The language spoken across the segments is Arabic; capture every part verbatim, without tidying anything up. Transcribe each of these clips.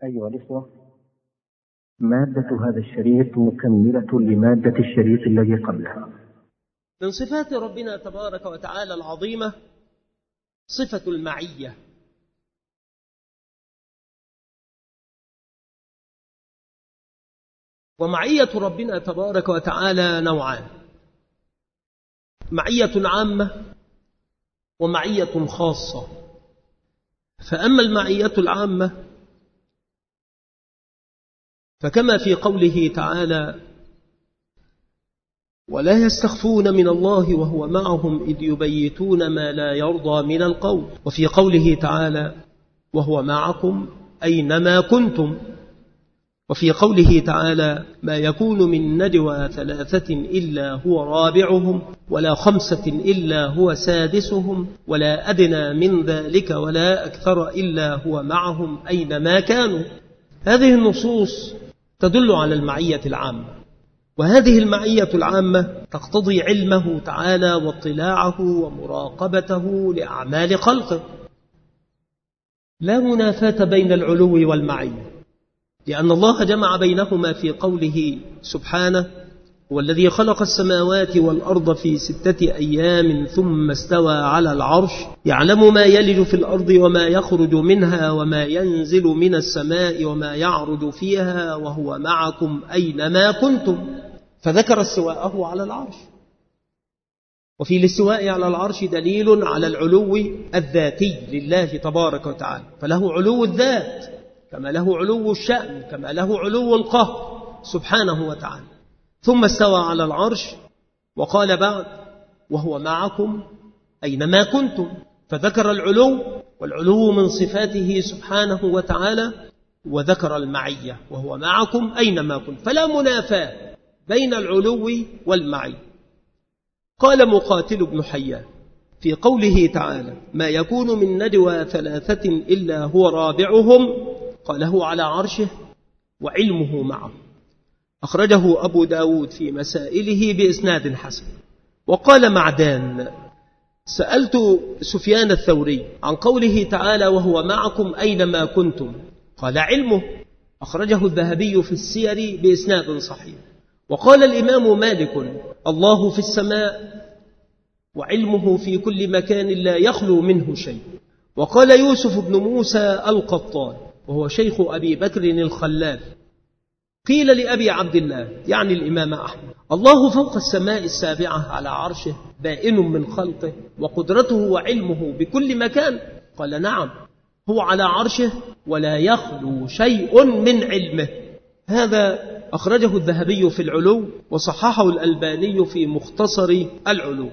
أيها الإخوة، مادة هذا الشريط مكملة لمادة الشريط الذي قبله. من صفات ربنا تبارك وتعالى العظيمة صفة المعية. ومعية ربنا تبارك وتعالى نوعان: معية عامة ومعية خاصة. فأما المعية العامة فكما في قوله تعالى: ولا يستخفون من الله وهو معهم إذ يبيتون ما لا يرضى من القول. وفي قوله تعالى: وهو معكم أينما كنتم. وفي قوله تعالى: ما يكون من نجوى ثلاثة إلا هو رابعهم ولا خمسة إلا هو سادسهم ولا أدنى من ذلك ولا أكثر إلا هو معهم أينما كانوا. هذه النصوص تدل على المعية العامة، وهذه المعية العامة تقتضي علمه تعالى واطلاعه ومراقبته لأعمال خلقه. لا منافاة بين العلو والمعية، لأن الله جمع بينهما في قوله سبحانه: هو الذي خلق السماوات والأرض في ستة أيام ثم استوى على العرش يعلم ما يلج في الأرض وما يخرج منها وما ينزل من السماء وما يعرج فيها وهو معكم أينما كنتم. فذكر استواءه على العرش. وفي الاستواء على العرش دليل على العلو الذاتي لله تبارك وتعالى، فله علو الذات كما له علو الشأن كما له علو القهر سبحانه وتعالى. ثم استوى على العرش وقال بعد: وهو معكم أينما كنتم. فذكر العلو، والعلو من صفاته سبحانه وتعالى، وذكر المعية وهو معكم أينما كنتم. فلا منافاة بين العلو والمعية. قال مقاتل بن حيان في قوله تعالى: ما يكون من نجوى ثلاثة إلا هو رابعهم، قاله على عرشه وعلمه معه. أخرجه أبو داود في مسائله بإسناد حسن. وقال معدان: سألت سفيان الثوري عن قوله تعالى: وهو معكم أينما كنتم، قال علمه. أخرجه الذهبي في السير بإسناد صحيح. وقال الإمام مالك: الله في السماء وعلمه في كل مكان لا يخلو منه شيء. وقال يوسف بن موسى القطان وهو شيخ أبي بكر الخلال: قيل لأبي عبد الله يعني الإمام أحمد: الله فوق السماء السابعة على عرشه بائن من خلقه وقدرته وعلمه بكل مكان. قال نعم، هو على عرشه ولا يخلو شيء من علمه. هذا أخرجه الذهبي في العلو وصححه الألباني في مختصر العلو.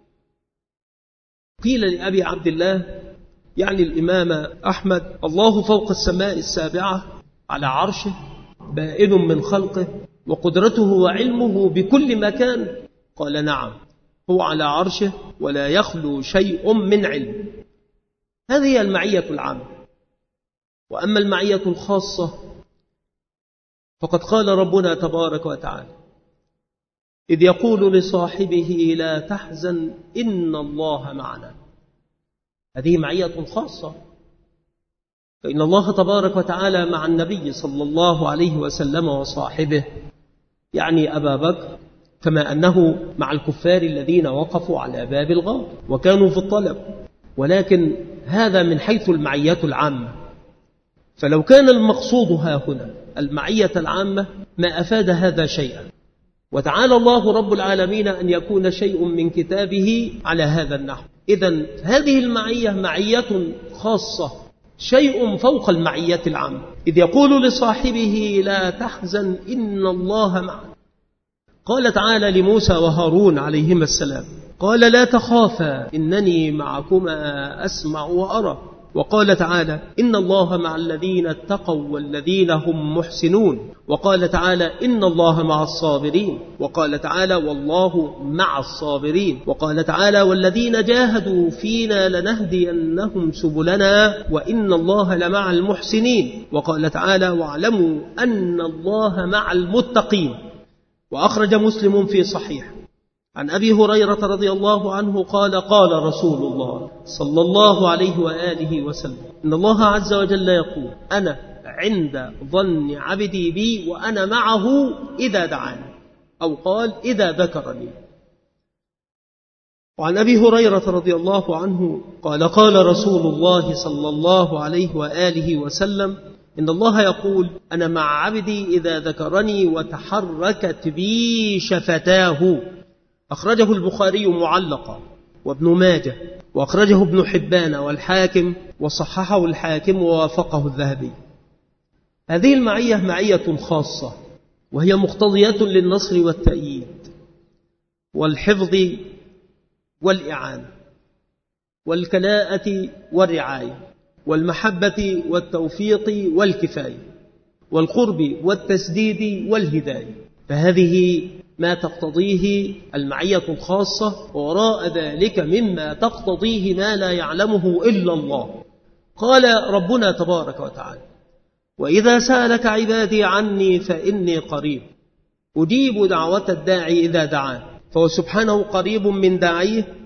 قيل لأبي عبد الله يعني الإمام أحمد: الله فوق السماء السابعة على عرشه بائن من خلقه وقدرته وعلمه بكل مكان. قال نعم، هو على عرشه ولا يخلو شيء من علم. هذه هي المعية العامة. وأما المعية الخاصة فقد قال ربنا تبارك وتعالى: إذ يقول لصاحبه لا تحزن إن الله معنا. هذه معية خاصة، فإن الله تبارك وتعالى مع النبي صلى الله عليه وسلم وصاحبه، يعني أبا بكر، كما أنه مع الكفار الذين وقفوا على باب الغار وكانوا في الطلب. ولكن هذا من حيث المعية العامة. فلو كان المقصود ها هنا المعية العامة ما أفاد هذا شيئا. وتعالى الله رب العالمين أن يكون شيء من كتابه على هذا النحو. إذن هذه المعية معية خاصة، شيء فوق المعية العامة. إذ يقول لصاحبه لا تحزن إن الله معنا. قال تعالى لموسى وهارون عليهما السلام: قال لا تخافا إنني معكما أسمع وأرى. وقال تعالى: إن الله مع الذين اتقوا والذين هم محسنون. وقال تعالى: إن الله مع الصابرين. وقال تعالى: والله مع الصابرين. وقال تعالى: والذين جاهدوا فينا لنهدينهم سبلنا وإن الله لمع المحسنين. وقال تعالى: واعلموا أن الله مع المتقين. وأخرج مسلم في صحيح عن أبي هريرة رضي الله عنه قال: قال رسول الله صلى الله عليه وآله وسلم: إن الله عز وجل يقول: أنا عند ظن عبدي بي وأنا معه إذا دعاني، أو قال إذا ذكرني. وعن أبي هريرة رضي الله عنه قال قال رسول الله صلى الله عليه وآله وسلم: إن الله يقول: أنا مع عبدي إذا ذكرني وتحركت بي شفتاه. أخرجه البخاري معلقا وابن ماجه، وأخرجه ابن حبان والحاكم، وصححه الحاكم ووافقه الذهبي. هذه المعية معية خاصة، وهي مقتضية للنصر والتأييد والحفظ والإعانة والكلاءة والرعاية والمحبة والتوفيق والكفاية والقرب والتسديد والهداية. فهذه ما تقتضيه المعية الخاصة، ووراء ذلك مما تقتضيه ما لا يعلمه إلا الله. قال ربنا تبارك وتعالى: وإذا سألك عبادي عني فإني قريب أجيب دعوة الداعي إذا دعان. فهو سبحانه قريب من داعيه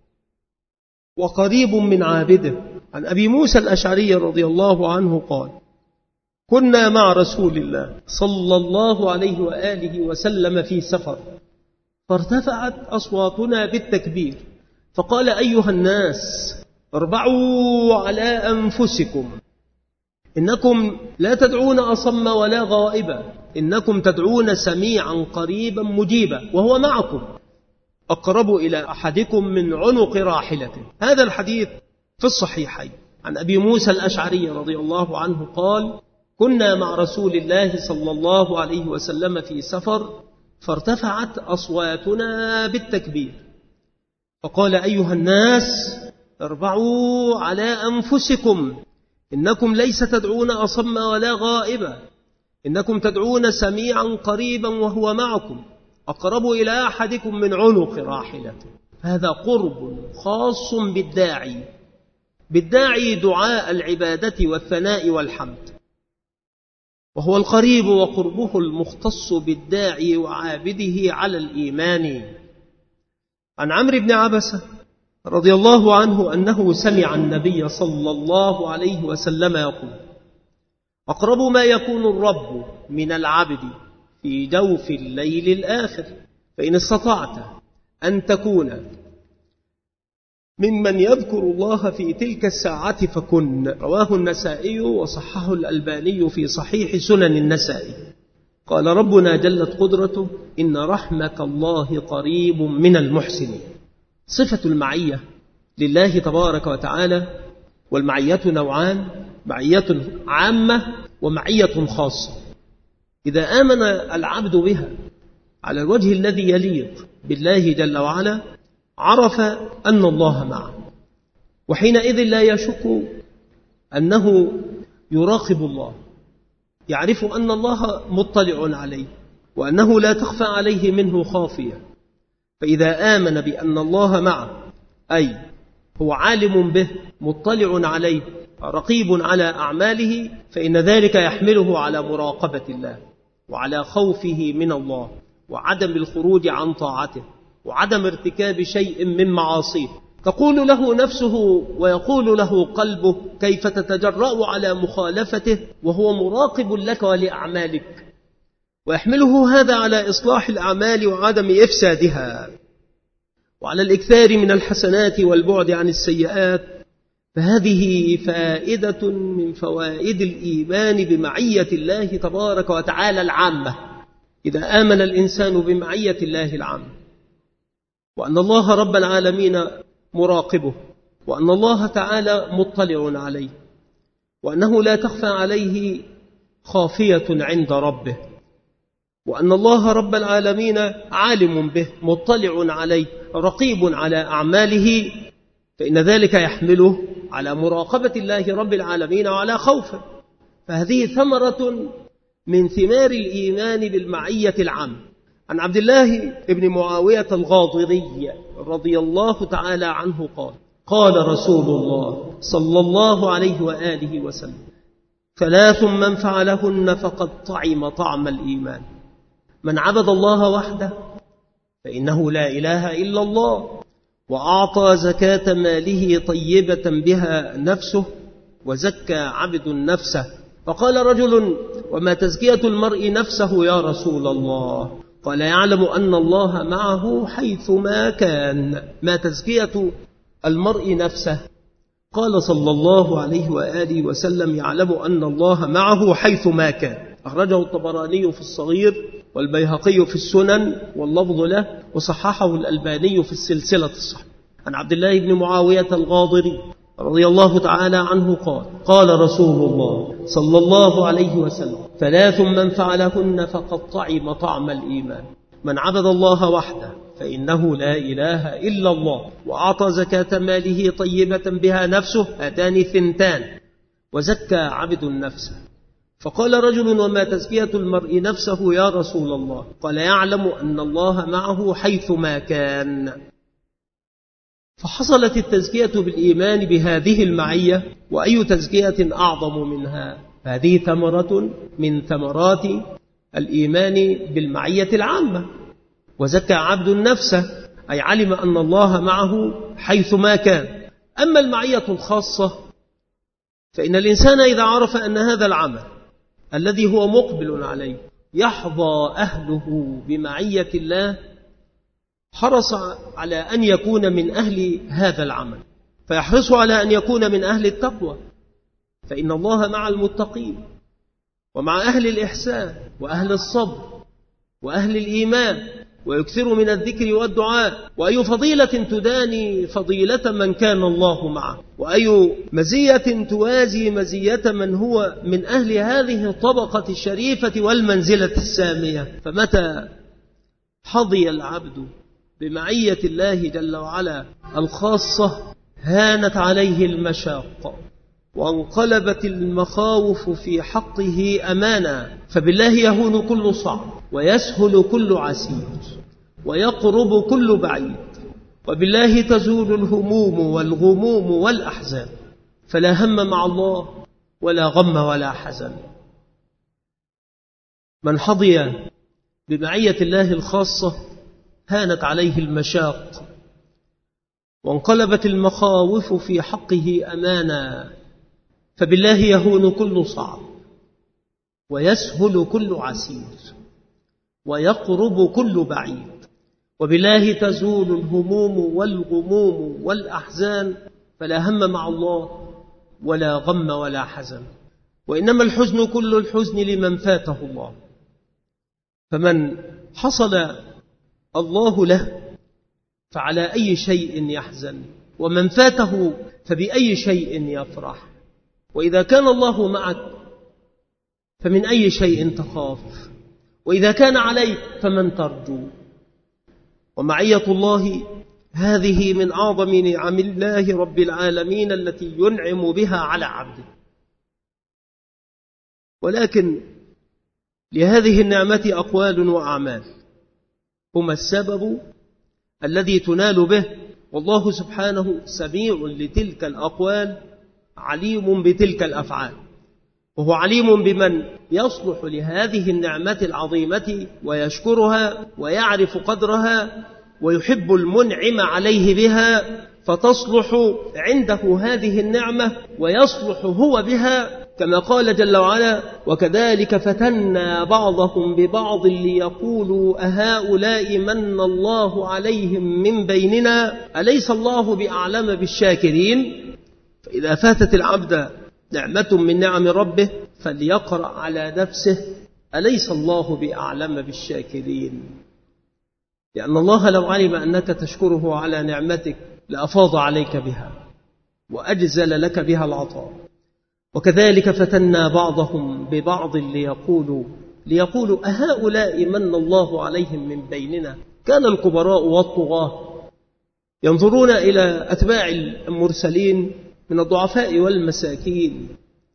وقريب من عابده. عن أبي موسى الأشعري رضي الله عنه قال: كنا مع رسول الله صلى الله عليه وآله وسلم في سفر، فارتفعت أصواتنا بالتكبير، فقال: أيها الناس اربعوا على أنفسكم، إنكم لا تدعون أصم ولا غائبا، إنكم تدعون سميعا قريبا مجيبا، وهو معكم أقرب إلى أحدكم من عنق راحلته. هذا الحديث في الصحيحين. عن أبي موسى الأشعري رضي الله عنه قال: كنا مع رسول الله صلى الله عليه وسلم في سفر، فارتفعت أصواتنا بالتكبير، فقال: أيها الناس اربعوا على أنفسكم، إنكم ليس تدعون أصم ولا غائبا، إنكم تدعون سميعا قريبا وهو معكم أقرب إلى أحدكم من عنق راحلته. هذا قرب خاص بالداعي، بالداعي دعاء العبادة والثناء والحمد، وهو القريب وقربه المختص بالداعي وعابده على الإيمان. عن عمرو بن عبسة رضي الله عنه أنه سمع النبي صلى الله عليه وسلم يقول: أقرب ما يكون الرب من العبد في جوف الليل الآخر، فإن استطعت أن تكون ممن يذكر الله في تلك الساعة فكن. رواه النسائي وصححه الألباني في صحيح سنن النسائي. قال ربنا جلت قدرته: إن رحمة الله قريب من المحسنين. صفة المعية لله تبارك وتعالى، والمعية نوعان: معية عامة ومعية خاصة. إذا آمن العبد بها على الوجه الذي يليق بالله جل وعلا عرف أن الله معه، وحينئذ لا يشك أنه يراقب الله، يعرف أن الله مطلع عليه وأنه لا تخفى عليه منه خافية. فإذا آمن بأن الله معه، أي هو عالم به مطلع عليه رقيب على أعماله، فإن ذلك يحمله على مراقبة الله وعلى خوفه من الله وعدم الخروج عن طاعته وعدم ارتكاب شيء من معاصيه. تقول له نفسه ويقول له قلبه: كيف تتجرأ على مخالفته وهو مراقب لك ولأعمالك؟ ويحمله هذا على إصلاح الأعمال وعدم إفسادها، وعلى الإكثار من الحسنات والبعد عن السيئات. فهذه فائدة من فوائد الإيمان بمعية الله تبارك وتعالى العامة. إذا آمن الإنسان بمعية الله العامة، وأن الله رب العالمين مراقبه، وأن الله تعالى مطلع عليه، وأنه لا تخفى عليه خافية عند ربه، وأن الله رب العالمين عالم به مطلع عليه رقيب على أعماله، فإن ذلك يحمله على مراقبة الله رب العالمين وعلى خوفه. فهذه ثمرة من ثمار الإيمان بالمعية العامة. عن عبد الله بن معاوية الغاضري رضي الله تعالى عنه قال: قال رسول الله صلى الله عليه وآله وسلم: ثلاث من فعلهن فقد طعم طعم الإيمان: من عبد الله وحده فإنه لا إله إلا الله، وأعطى زكاة ماله طيبة بها نفسه، وزكى عبد نفسه فقال رجل: وما تزكية المرء نفسه يا رسول الله؟ قال: يعلم أن الله معه حيثما كان. ما تزكية المرء نفسه؟ قال صلى الله عليه وآله وسلم: يعلم أن الله معه حيثما كان. أخرجه الطبراني في الصغير والبيهقي في السنن واللفظ له، وصححه الألباني في السلسلة الصحيحة. عن عبد الله بن معاوية الغاضري رضي الله تعالى عنه قال: قال رسول الله صلى الله عليه وسلم: ثلاث من فعلهن فقد طعم طعم الإيمان: من عبد الله وحده فإنه لا إله إلا الله، وأعطى زكاة ماله طيبة بها نفسه، هاتان ثنتان، وزكى عبد نفسه. فقال رجل: وما تزكية المرء نفسه يا رسول الله؟ قال: يعلم أن الله معه حيثما كان. فحصلت التزكية بالإيمان بهذه المعية، وأي تزكية أعظم منها؟ هذه ثمرة من ثمرات الإيمان بالمعية العامة. وزكى عبد نفسه، أي علم أن الله معه حيثما كان. أما المعية الخاصة فإن الإنسان إذا عرف أن هذا العمل الذي هو مقبل عليه يحظى أهله بمعية الله، حرص على أن يكون من أهل هذا العمل، فيحرص على أن يكون من أهل التقوى، فإن الله مع المتقين ومع أهل الإحسان وأهل الصبر وأهل الإيمان، ويكثر من الذكر والدعاء. وأي فضيلة تداني فضيلة من كان الله معه، وأي مزية توازي مزية من هو من أهل هذه الطبقة الشريفة والمنزلة السامية. فمتى حظي العبد بمعية الله جل وعلا الخاصة هانت عليه المشاق، وانقلبت المخاوف في حقه أمانا. فبالله يهون كل صعب، ويسهل كل عسير، ويقرب كل بعيد، وبالله تزول الهموم والغموم والأحزان، فلا هم مع الله ولا غم ولا حزن. من حظي بمعية الله الخاصة هانت عليه المشاق، وانقلبت المخاوف في حقه أمانا. فبالله يهون كل صعب، ويسهل كل عسير، ويقرب كل بعيد، وبالله تزول الهموم والغموم والأحزان، فلا هم مع الله ولا غم ولا حزن. وإنما الحزن كل الحزن لمن فاته الله. فمن حصل الله له فعلى أي شيء يحزن، ومن فاته فبأي شيء يفرح. وإذا كان الله معك فمن أي شيء تخاف، وإذا كان عليك فمن ترجو. ومعية الله هذه من أعظم نعم الله رب العالمين التي ينعم بها على عبده. ولكن لهذه النعمة أقوال وأعمال هما السبب الذي تنال به، والله سبحانه سميع لتلك الأقوال عليم بتلك الأفعال، وهو عليم بمن يصلح لهذه النعمة العظيمة ويشكرها ويعرف قدرها ويحب المنعم عليه بها، فتصلح عنده هذه النعمة ويصلح هو بها، كما قال جل وعلا: وكذلك فتنا بعضهم ببعض ليقولوا أهؤلاء من الله عليهم من بيننا أليس الله بأعلم بالشاكرين. فإذا فاتت العبد نعمة من نعم ربه فليقرأ على نفسه: أليس الله بأعلم بالشاكرين؟ لأن الله لو علم أنك تشكره على نعمتك لأفاض عليك بها وأجزل لك بها العطاء. وكذلك فتنا بعضهم ببعض ليقولوا ليقولوا أهؤلاء من الله عليهم من بيننا. كان الكبراء والطغاة ينظرون إلى أتباع المرسلين من الضعفاء والمساكين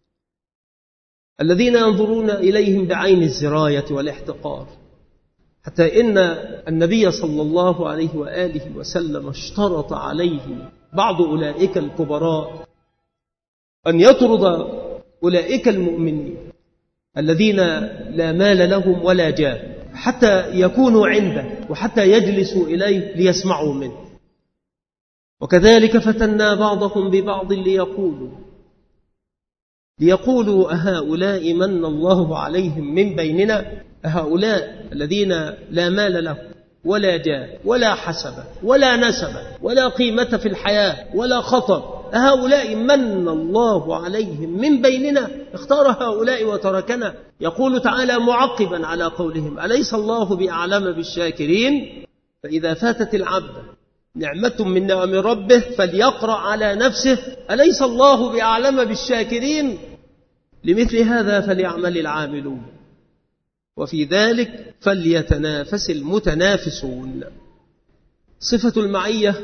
الذين ينظرون إليهم بعين الزراية والاحتقار، حتى إن النبي صلى الله عليه وآله وسلم اشترط عليه بعض أولئك الكبراء أن يطرد أولئك المؤمنين الذين لا مال لهم ولا جاه حتى يكونوا عنده وحتى يجلسوا إليه ليسمعوا منه. وكذلك فتنا بعضهم ببعض ليقولوا ليقولوا أهؤلاء من الله عليهم من بيننا، أهؤلاء الذين لا مال له ولا جاه ولا حسب ولا نسب ولا قيمة في الحياة ولا خطر، أهؤلاء من الله عليهم من بيننا، اختار هؤلاء وتركنا. يقول تعالى معقبا على قولهم: أليس الله بأعلم بالشاكرين؟ فإذا فاتت العبد نعمة من نعم ربه فليقرأ على نفسه: أليس الله بأعلم بالشاكرين؟ لمثل هذا فليعمل العاملون، وفي ذلك فليتنافس المتنافسون. صفة المعية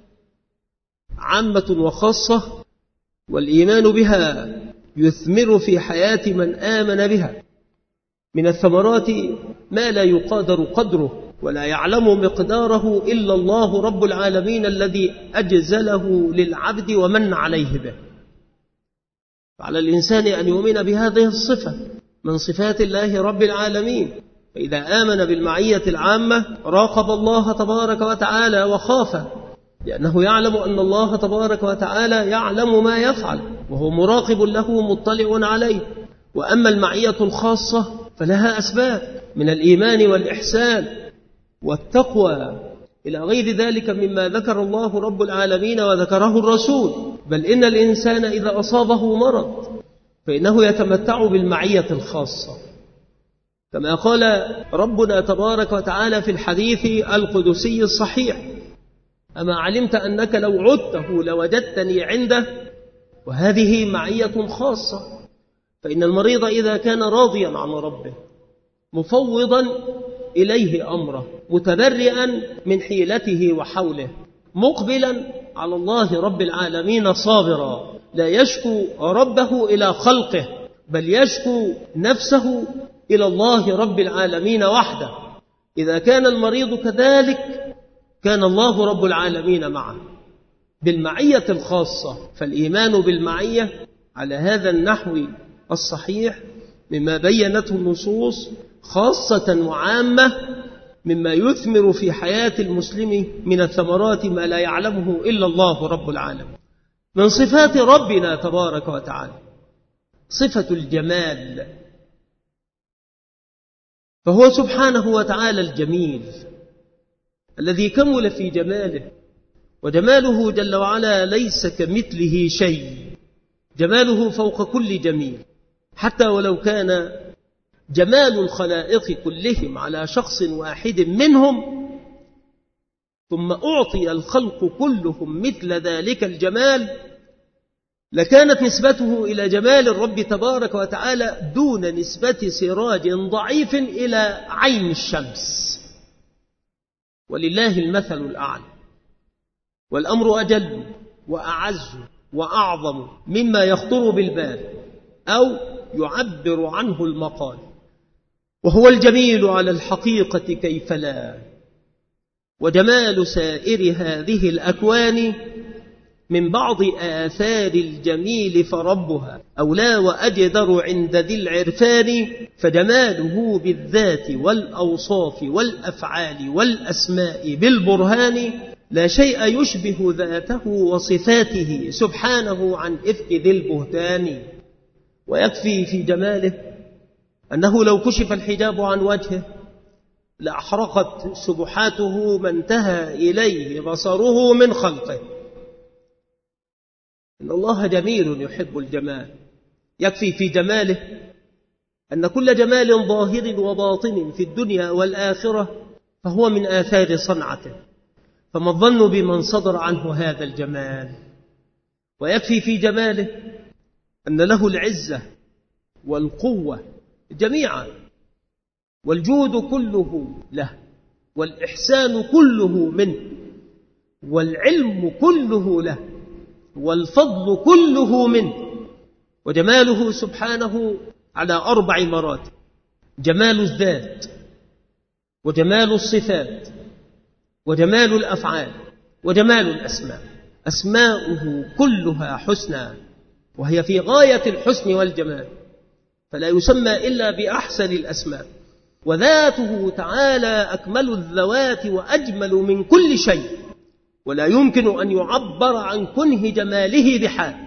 عامة وخاصة، والإيمان بها يثمر في حياة من آمن بها من الثمرات ما لا يقادر قدره ولا يعلم مقداره إلا الله رب العالمين الذي أجزله للعبد ومن عليه به. فعلى الإنسان أن يؤمن بهذه الصفة من صفات الله رب العالمين، فإذا آمن بالمعية العامة راقب الله تبارك وتعالى وخاف، لأنه يعلم أن الله تبارك وتعالى يعلم ما يفعل وهو مراقب له مطلع عليه. وأما المعية الخاصة فلها أسباب من الإيمان والإحسان والتقوى إلى غير ذلك مما ذكر الله رب العالمين وذكره الرسول. بل إن الإنسان إذا أصابه مرض فإنه يتمتع بالمعية الخاصة، كما قال ربنا تبارك وتعالى في الحديث القدسي الصحيح: أما علمت أنك لو عدته لوجدتني عنده. وهذه معية خاصة، فإن المريض إذا كان راضيا عن ربه مفوضا إليه أمره متبرئا من حيلته وحوله مقبلا على الله رب العالمين صابرا لا يشكو ربه إلى خلقه بل يشكو نفسه إلى الله رب العالمين وحده، إذا كان المريض كذلك كان الله رب العالمين معه بالمعية الخاصة. فالإيمان بالمعية على هذا النحو الصحيح مما بينته النصوص خاصة وعامة مما يثمر في حياة المسلم من الثمرات ما لا يعلمه إلا الله رب العالمين. من صفات ربنا تبارك وتعالى صفة الجمال، فهو سبحانه وتعالى الجميل الذي كمل في جماله، وجماله جل وعلا ليس كمثله شيء، جماله فوق كل جميل، حتى ولو كان جمال الخلائق كلهم على شخص واحد منهم ثم أعطي الخلق كلهم مثل ذلك الجمال لكانت نسبته إلى جمال الرب تبارك وتعالى دون نسبة سراج ضعيف إلى عين الشمس، ولله المثل الأعلى. والأمر أجل وأعز وأعظم مما يخطر بالبال أو يعبر عنه المقال، وهو الجميل على الحقيقة كيف لا. وجمال سائر هذه الأكوان من بعض آثار الجميل فربها أولى وأجدر عند ذي العرفان، فجماله بالذات والأوصاف والأفعال والأسماء بالبرهان لا شيء يشبه ذاته وصفاته سبحانه عن إفك ذي البهتان. ويكفي في جماله أنه لو كشف الحجاب عن وجهه لأحرقت سبحاته ما انتهى إليه بصره من خلقه. إن الله جميل يحب الجمال. يكفي في جماله أن كل جمال ظاهر وباطن في الدنيا والآخرة فهو من آثار صنعته، فما الظن بمن صدر عنه هذا الجمال. ويكفي في جماله أن له العزة والقوة جميعا، والجود كله له، والإحسان كله منه، والعلم كله له، والفضل كله منه. وجماله سبحانه على أربع مراتب: جمال الذات، وجمال الصفات، وجمال الأفعال، وجمال الأسماء. أسماؤه كلها حسنى، وهي في غاية الحسن والجمال، فلا يسمى إلا بأحسن الأسماء. وذاته تعالى أكمل الذوات وأجمل من كل شيء، ولا يمكن أن يعبر عن كنه جماله بحال،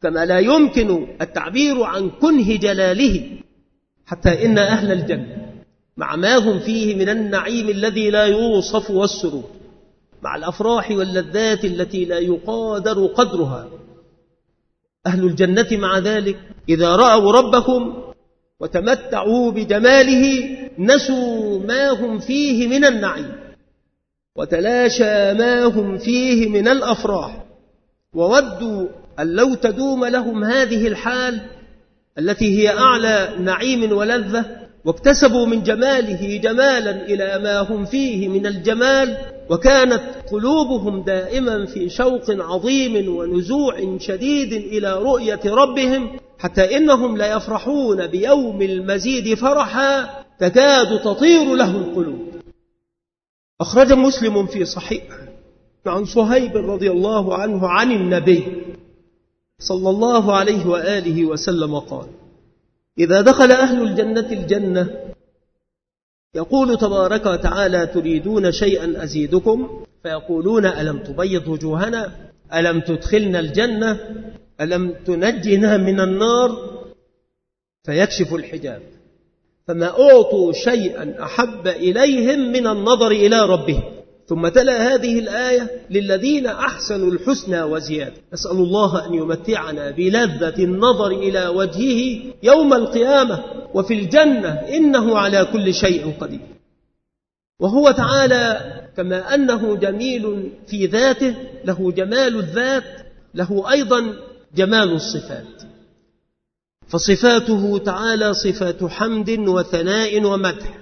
كما لا يمكن التعبير عن كنه جلاله، حتى إن أهل الجنة مع ما هم فيه من النعيم الذي لا يوصف والسرور، مع الأفراح واللذات التي لا يقادر قدرها، أهل الجنة مع ذلك إذا رأوا ربهم وتمتعوا بجماله نسوا ما هم فيه من النعيم، وتلاشى ما هم فيه من الأفراح، وودوا أن لو تدوم لهم هذه الحال التي هي أعلى نعيم ولذة، واكتسبوا من جماله جمالا إلى ما هم فيه من الجمال، وكانت قلوبهم دائما في شوق عظيم ونزوع شديد إلى رؤية ربهم، حتى إنهم لا يفرحون بيوم المزيد فرحا تكاد تطير له القلوب. أخرج مسلم في صحيح عن صهيب رضي الله عنه عن النبي صلى الله عليه وآله وسلم قال: إذا دخل أهل الجنة الجنة يقول تبارك وتعالى: تريدون شيئا أزيدكم؟ فيقولون: ألم تبيض وجوهنا؟ ألم تدخلنا الجنة؟ ألم تنجنا من النار؟ فيكشف الحجاب، فما أعطوا شيئا أحب إليهم من النظر إلى ربهم. ثم تلا هذه الآية: للذين أحسنوا الحسنى وزيادة. نسأل الله أن يمتعنا بلذة النظر إلى وجهه يوم القيامة وفي الجنة، إنه على كل شيء قدير. وهو تعالى كما أنه جميل في ذاته، له جمال الذات، له أيضا جمال الصفات، فصفاته تعالى صفات حمد وثناء ومدح.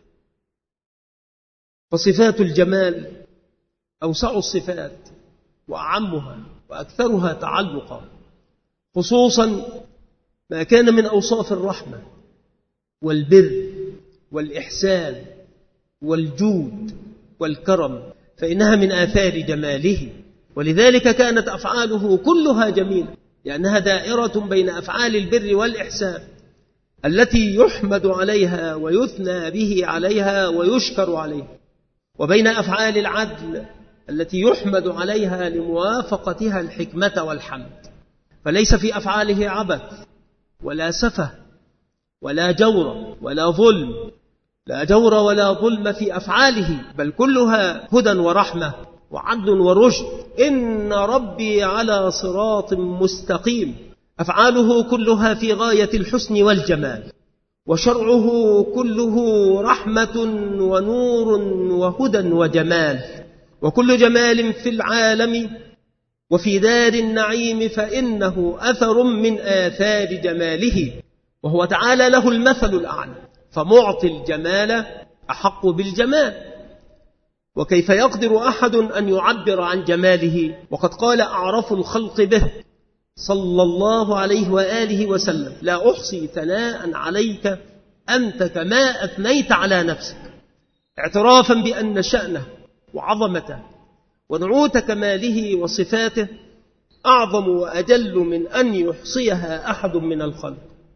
فصفات الجمال أوسع الصفات وأعمها وأكثرها تعلقا، خصوصا ما كان من أوصاف الرحمة والبر والإحسان والجود والكرم، فإنها من آثار جماله، ولذلك كانت أفعاله كلها جميلة، لأنها دائرة بين أفعال البر والإحسان التي يحمد عليها ويثنى به عليها ويشكر عليها، وبين أفعال العدل التي يحمد عليها لموافقتها الحكمة والحمد. فليس في أفعاله عبث ولا سفه ولا جور ولا ظلم، لا جور ولا ظلم في أفعاله، بل كلها هدى ورحمة وعدل ورشد. إن ربي على صراط مستقيم. أفعاله كلها في غاية الحسن والجمال، وشرعه كله رحمة ونور وهدى وجمال، وكل جمال في العالم وفي دار النعيم فإنه أثر من آثار جماله، وهو تعالى له المثل الأعلى، فمعطي الجمال أحق بالجمال. وكيف يقدر أحد أن يعبر عن جماله وقد قال أعرف الخلق به صلى الله عليه وآله وسلم: لا أحصي ثناء عليك أنت كما أثنيت على نفسك، اعترافا بأن شأنه وعظمته ونعوت كماله وصفاته أعظم وأجل من أن يحصيها أحد من الخلق،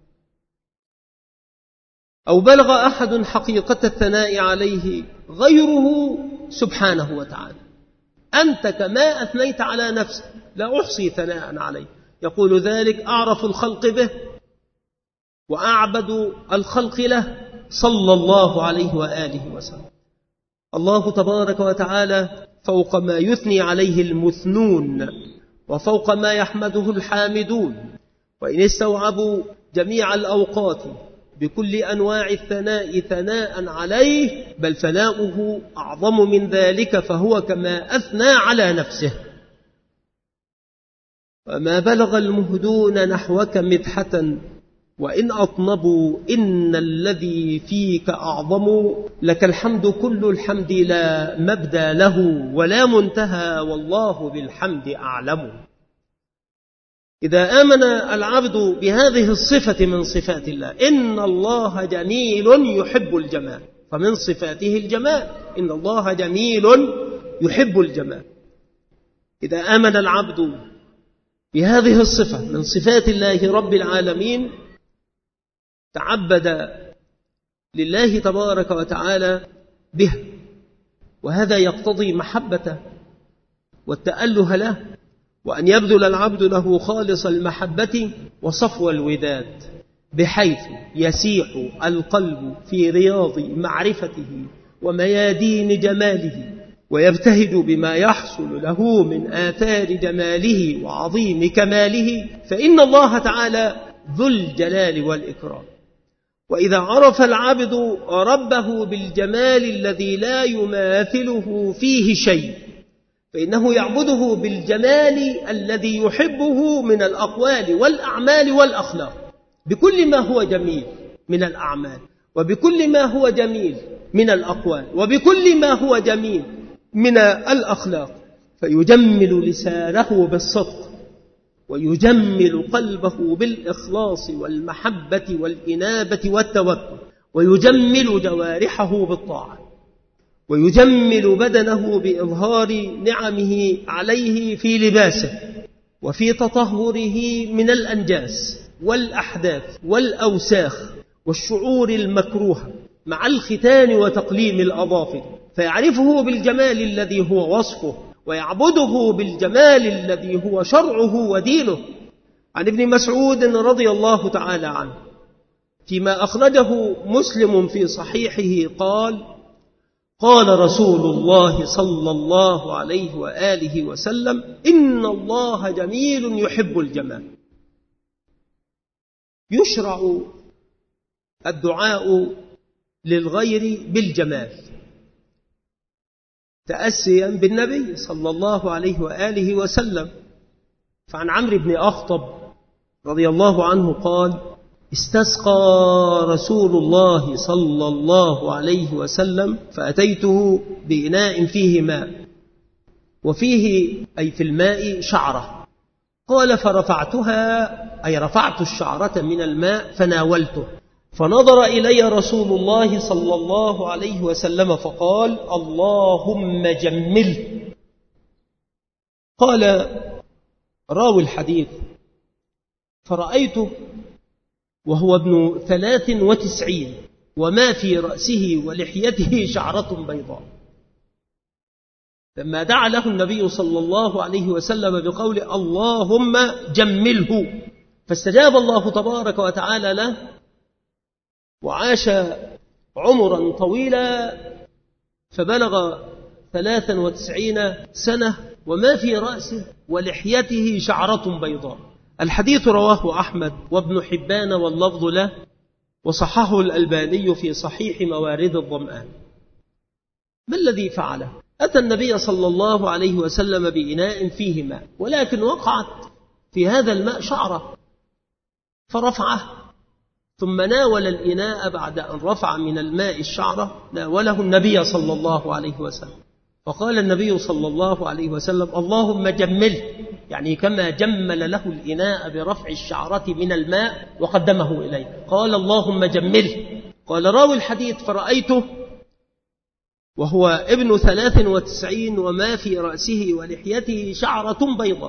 أو بلغ أحد حقيقة الثناء عليه غيره سبحانه وتعالى. أنت كما أثنيت على نفسك لا أحصي ثناء عليه، يقول ذلك أعرف الخلق به وأعبد الخلق له صلى الله عليه وآله وسلم. الله تبارك وتعالى فوق ما يثني عليه المثنون وفوق ما يحمده الحامدون، وإن استوعبوا جميع الأوقات بكل أنواع الثناء ثناء عليه، بل ثناؤه أعظم من ذلك، فهو كما أثنى على نفسه. وما بلغ المهدون نحوك مدحة وإن أطنبوا إن الذي فيك أعظم، لك الحمد كل الحمد لا مبدى له ولا منتهى والله بالحمد أعلم. إذا آمن العبد بهذه الصفة من صفات الله، إن الله جميل يحب الجمال، فمن صفاته الجمال، إن الله جميل يحب الجمال. إذا آمن العبد بهذه الصفة من صفات الله رب العالمين تعبد لله تبارك وتعالى به، وهذا يقتضي محبته والتأله له وأن يبذل العبد له خالص المحبة وصفو الوداد، بحيث يسيح القلب في رياض معرفته وميادين جماله، ويبتهج بما يحصل له من آثار جماله وعظيم كماله، فإن الله تعالى ذو الجلال والإكرام. وإذا عرف العبد ربه بالجمال الذي لا يماثله فيه شيء، فإنه يعبده بالجمال الذي يحبه من الأقوال والأعمال والأخلاق، بكل ما هو جميل من الأعمال، وبكل ما هو جميل من الأقوال، وبكل ما هو جميل من الأخلاق، فيجمل لسانه بالصدق، ويجمل قلبه بالإخلاص والمحبة والإنابة والتوكل، ويجمل جوارحه بالطاعة، ويجمل بدنه بإظهار نعمه عليه في لباسه وفي تطهره من الأنجاس والأحداث والأوساخ والشعور المكروهة، مع الختان وتقليم الأظافر، فيعرفه بالجمال الذي هو وصفه، ويعبده بالجمال الذي هو شرعه ودينه. عن ابن مسعود رضي الله تعالى عنه فيما أخرجه مسلم في صحيحه قال: قال رسول الله صلى الله عليه وآله وسلم: إن الله جميل يحب الجمال. يشرع الدعاء للغير بالجمال تأسيا بالنبي صلى الله عليه وآله وسلم. فعن عمرو بن أخطب رضي الله عنه قال: استسقى رسول الله صلى الله عليه وسلم فأتيته بإناء فيه ماء، وفيه أي في الماء شعرة، قال: فرفعتها أي رفعت الشعرة من الماء فناولته، فنظر إلي رسول الله صلى الله عليه وسلم فقال: اللهم جمله. قال راوي الحديث: فرأيته وهو ابن ثلاث وتسعين وما في رأسه ولحيته شعرة بيضاء. لما دعا له النبي صلى الله عليه وسلم بقول اللهم جمله، فاستجاب الله تبارك وتعالى له، وعاش عمرا طويلا فبلغ ثلاثا وتسعين سنة وما في رأسه ولحيته شعرة بيضاء. الحديث رواه أحمد وابن حبان واللفظ له، وصححه الألباني في صحيح موارد الظمآن. ما الذي فعله؟ أتى النبي صلى الله عليه وسلم بإناء فيه ماء، ولكن وقعت في هذا الماء شعرة، فرفعه ثم ناول الإناء. بعد أن رفع من الماء الشعرة ناوله النبي صلى الله عليه وسلم، فقال النبي صلى الله عليه وسلم: اللهم جمله، يعني كما جمل له الإناء برفع الشعرة من الماء وقدمه إليه، قال: اللهم جمله. قال راوي الحديث: فرأيته وهو ابن ثلاث وتسعين وما في رأسه ولحيته شعرة بيضاء.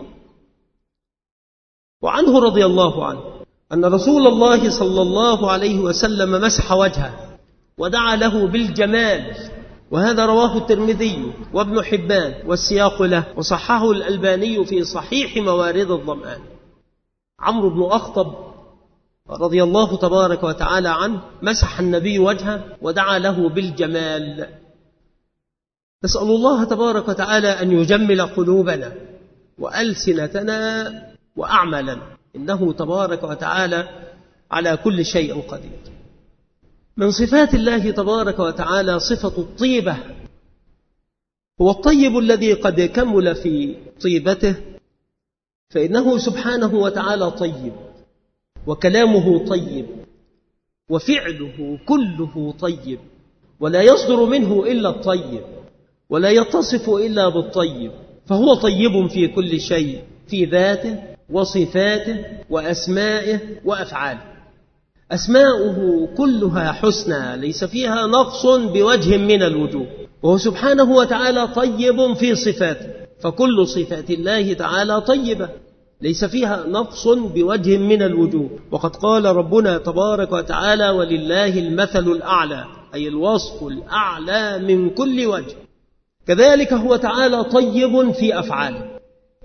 وعنه رضي الله عنه أن رسول الله صلى الله عليه وسلم مسح وجهه ودعا له بالجمال، وهذا رواه الترمذي وابن حبان والسياق له، وصححه الألباني في صحيح موارد الظمآن. عمرو بن أخطب رضي الله تبارك وتعالى عنه مسح النبي وجهه ودعا له بالجمال. نسأل الله تبارك وتعالى أن يجمل قلوبنا وألسنتنا وأعمالنا، إنه تبارك وتعالى على كل شيء قدير. من صفات الله تبارك وتعالى صفة الطيبة، هو الطيب الذي قد كمل في طيبته، فإنه سبحانه وتعالى طيب، وكلامه طيب، وفعله كله طيب، ولا يصدر منه إلا الطيب، ولا يتصف إلا بالطيب، فهو طيب في كل شيء، في ذاته وصفاته وأسمائه وأفعاله. أسماؤه كلها حسنى ليس فيها نقص بوجه من الوجوه، وهو سبحانه وتعالى طيب في صفاته، فكل صفات الله تعالى طيبة ليس فيها نقص بوجه من الوجوه. وقد قال ربنا تبارك وتعالى: ولله المثل الأعلى، أي الوصف الأعلى من كل وجه. كذلك هو تعالى طيب في أفعاله،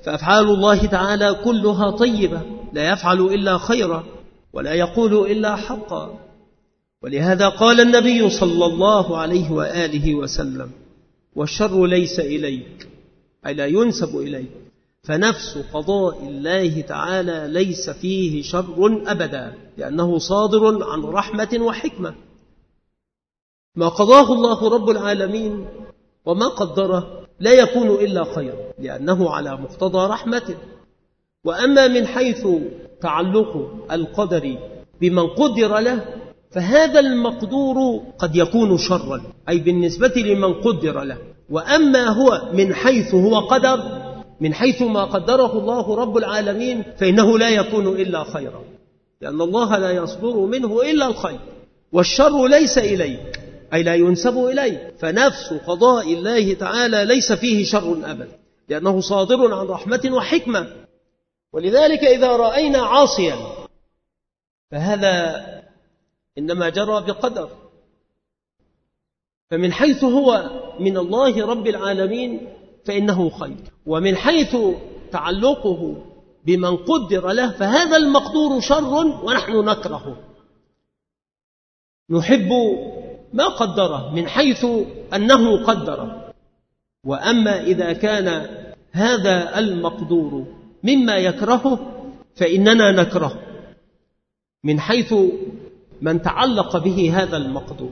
فأفعال الله تعالى كلها طيبة، لا يفعل إلا خيرا ولا يقول إلا حقا. ولهذا قال النبي صلى الله عليه وآله وسلم: والشر ليس إليك، أي لا ينسب إليك، فنفس قضاء الله تعالى ليس فيه شر أبدا، لأنه صادر عن رحمة وحكمة. ما قضاه الله رب العالمين وما قدره لا يكون إلا خير، لأنه على مقتضى رحمته. وأما من حيث تعلق القدر بمن قدر له، فهذا المقدور قد يكون شرا، أي بالنسبة لمن قدر له. وأما هو من حيث هو قدر، من حيث ما قدره الله رب العالمين، فإنه لا يكون إلا خيرا، لأن الله لا يصدر منه إلا الخير. والشر ليس إليك، أي لا ينسب إليك، فنفس قضاء الله تعالى ليس فيه شر أبدا، لأنه صادر عن رحمة وحكمة. ولذلك إذا رأينا عاصيا فهذا إنما جرى بقدر. فمن حيث هو من الله رب العالمين فإنه خير، ومن حيث تعلقه بمن قدر له فهذا المقدور شر ونحن نكرهه، نحب ما قدره من حيث أنه قدره. وأما إذا كان هذا المقدور مما يكرهه فإننا نكرهه من حيث من تعلق به هذا المقدور.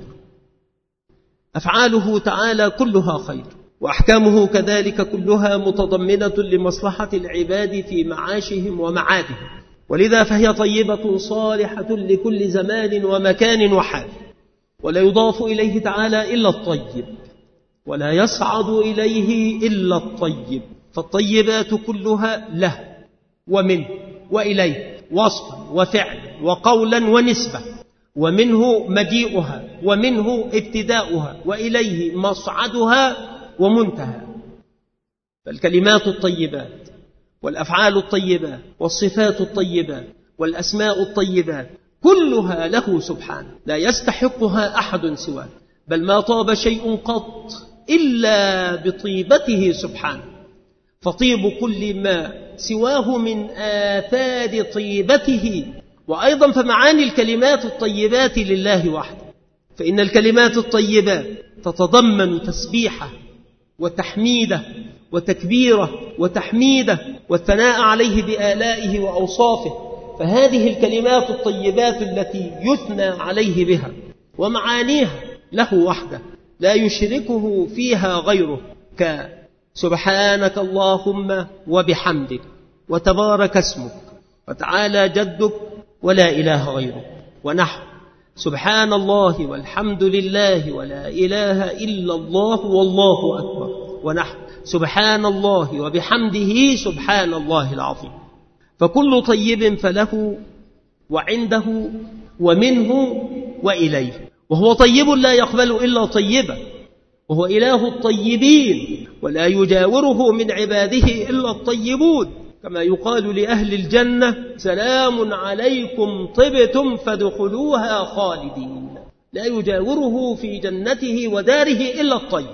أفعاله تعالى كلها خير، وأحكامه كذلك كلها متضمنة لمصلحة العباد في معاشهم ومعادهم، ولذا فهي طيبة صالحة لكل زمان ومكان وحال. ولا يضاف إليه تعالى إلا الطيب، ولا يصعد إليه إلا الطيب، فالطيبات كلها له ومنه وإليه، وصفا وفعلا وقولا ونسبة، ومنه مجيئها ومنه ابتداؤها وإليه مصعدها ومنتهى. فالكلمات الطيبات والأفعال الطيبات والصفات الطيبات والأسماء الطيبات كلها له سبحانه، لا يستحقها أحد سواه، بل ما طاب شيء قط إلا بطيبته سبحانه، فطيب كل ما سواه من آثار طيبته. وأيضا فمعاني الكلمات الطيبات لله وحده، فإن الكلمات الطيبات تتضمن تسبيحه وتحميده وتكبيره وتحميده والثناء عليه بآلائه وأوصافه. فهذه الكلمات الطيبات التي يثنى عليه بها ومعانيها له وحده، لا يشركه فيها غيره، كسبحانك اللهم وبحمدك وتبارك اسمك وتعالى جدك ولا إله غيره، ونحو سبحان الله والحمد لله ولا إله إلا الله والله أكبر، ونحو سبحان الله وبحمده سبحان الله العظيم. فكل طيب فله وعنده ومنه وإليه، وهو طيب لا يقبل إلا طيبا، وهو إله الطيبين، ولا يجاوره من عباده إلا الطيبون، كما يقال لأهل الجنة سلام عليكم طبتم فادخلوها خالدين، لا يجاوره في جنته وداره إلا الطيب.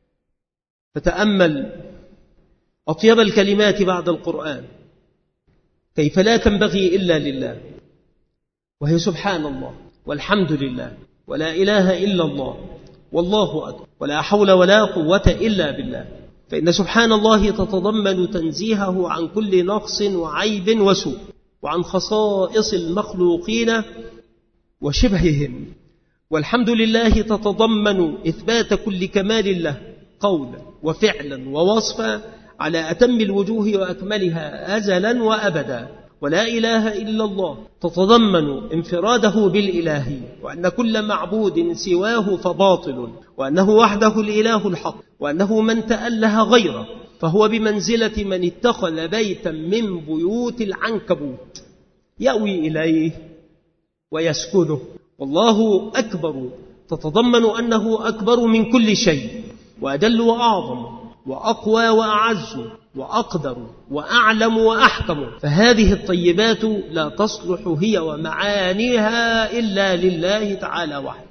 فتأمل أطيب الكلمات بعد القرآن كيف لا تنبغي إلا لله، وهي سبحان الله والحمد لله ولا إله إلا الله والله أكبر ولا حول ولا قوة إلا بالله. فإن سبحان الله تتضمن تنزيهه عن كل نقص وعيب وسوء، وعن خصائص المخلوقين وشبههم. والحمد لله تتضمن إثبات كل كمال له قولا وفعلا ووصفا على أتم الوجوه وأكملها أزلا وأبدا. ولا إله إلا الله تتضمن انفراده بالإلهية، وأن كل معبود سواه فباطل، وأنه وحده الإله الحق، وأنه من تأله غيره فهو بمنزلة من اتخذ بيتا من بيوت العنكبوت يأوي إليه ويسكنه. والله أكبر تتضمن أنه أكبر من كل شيء، وأجل وأعظم وأقوى وأعز وأقدر وأعلم وأحكم. فهذه الطيبات لا تصلح هي ومعانيها إلا لله تعالى وحده.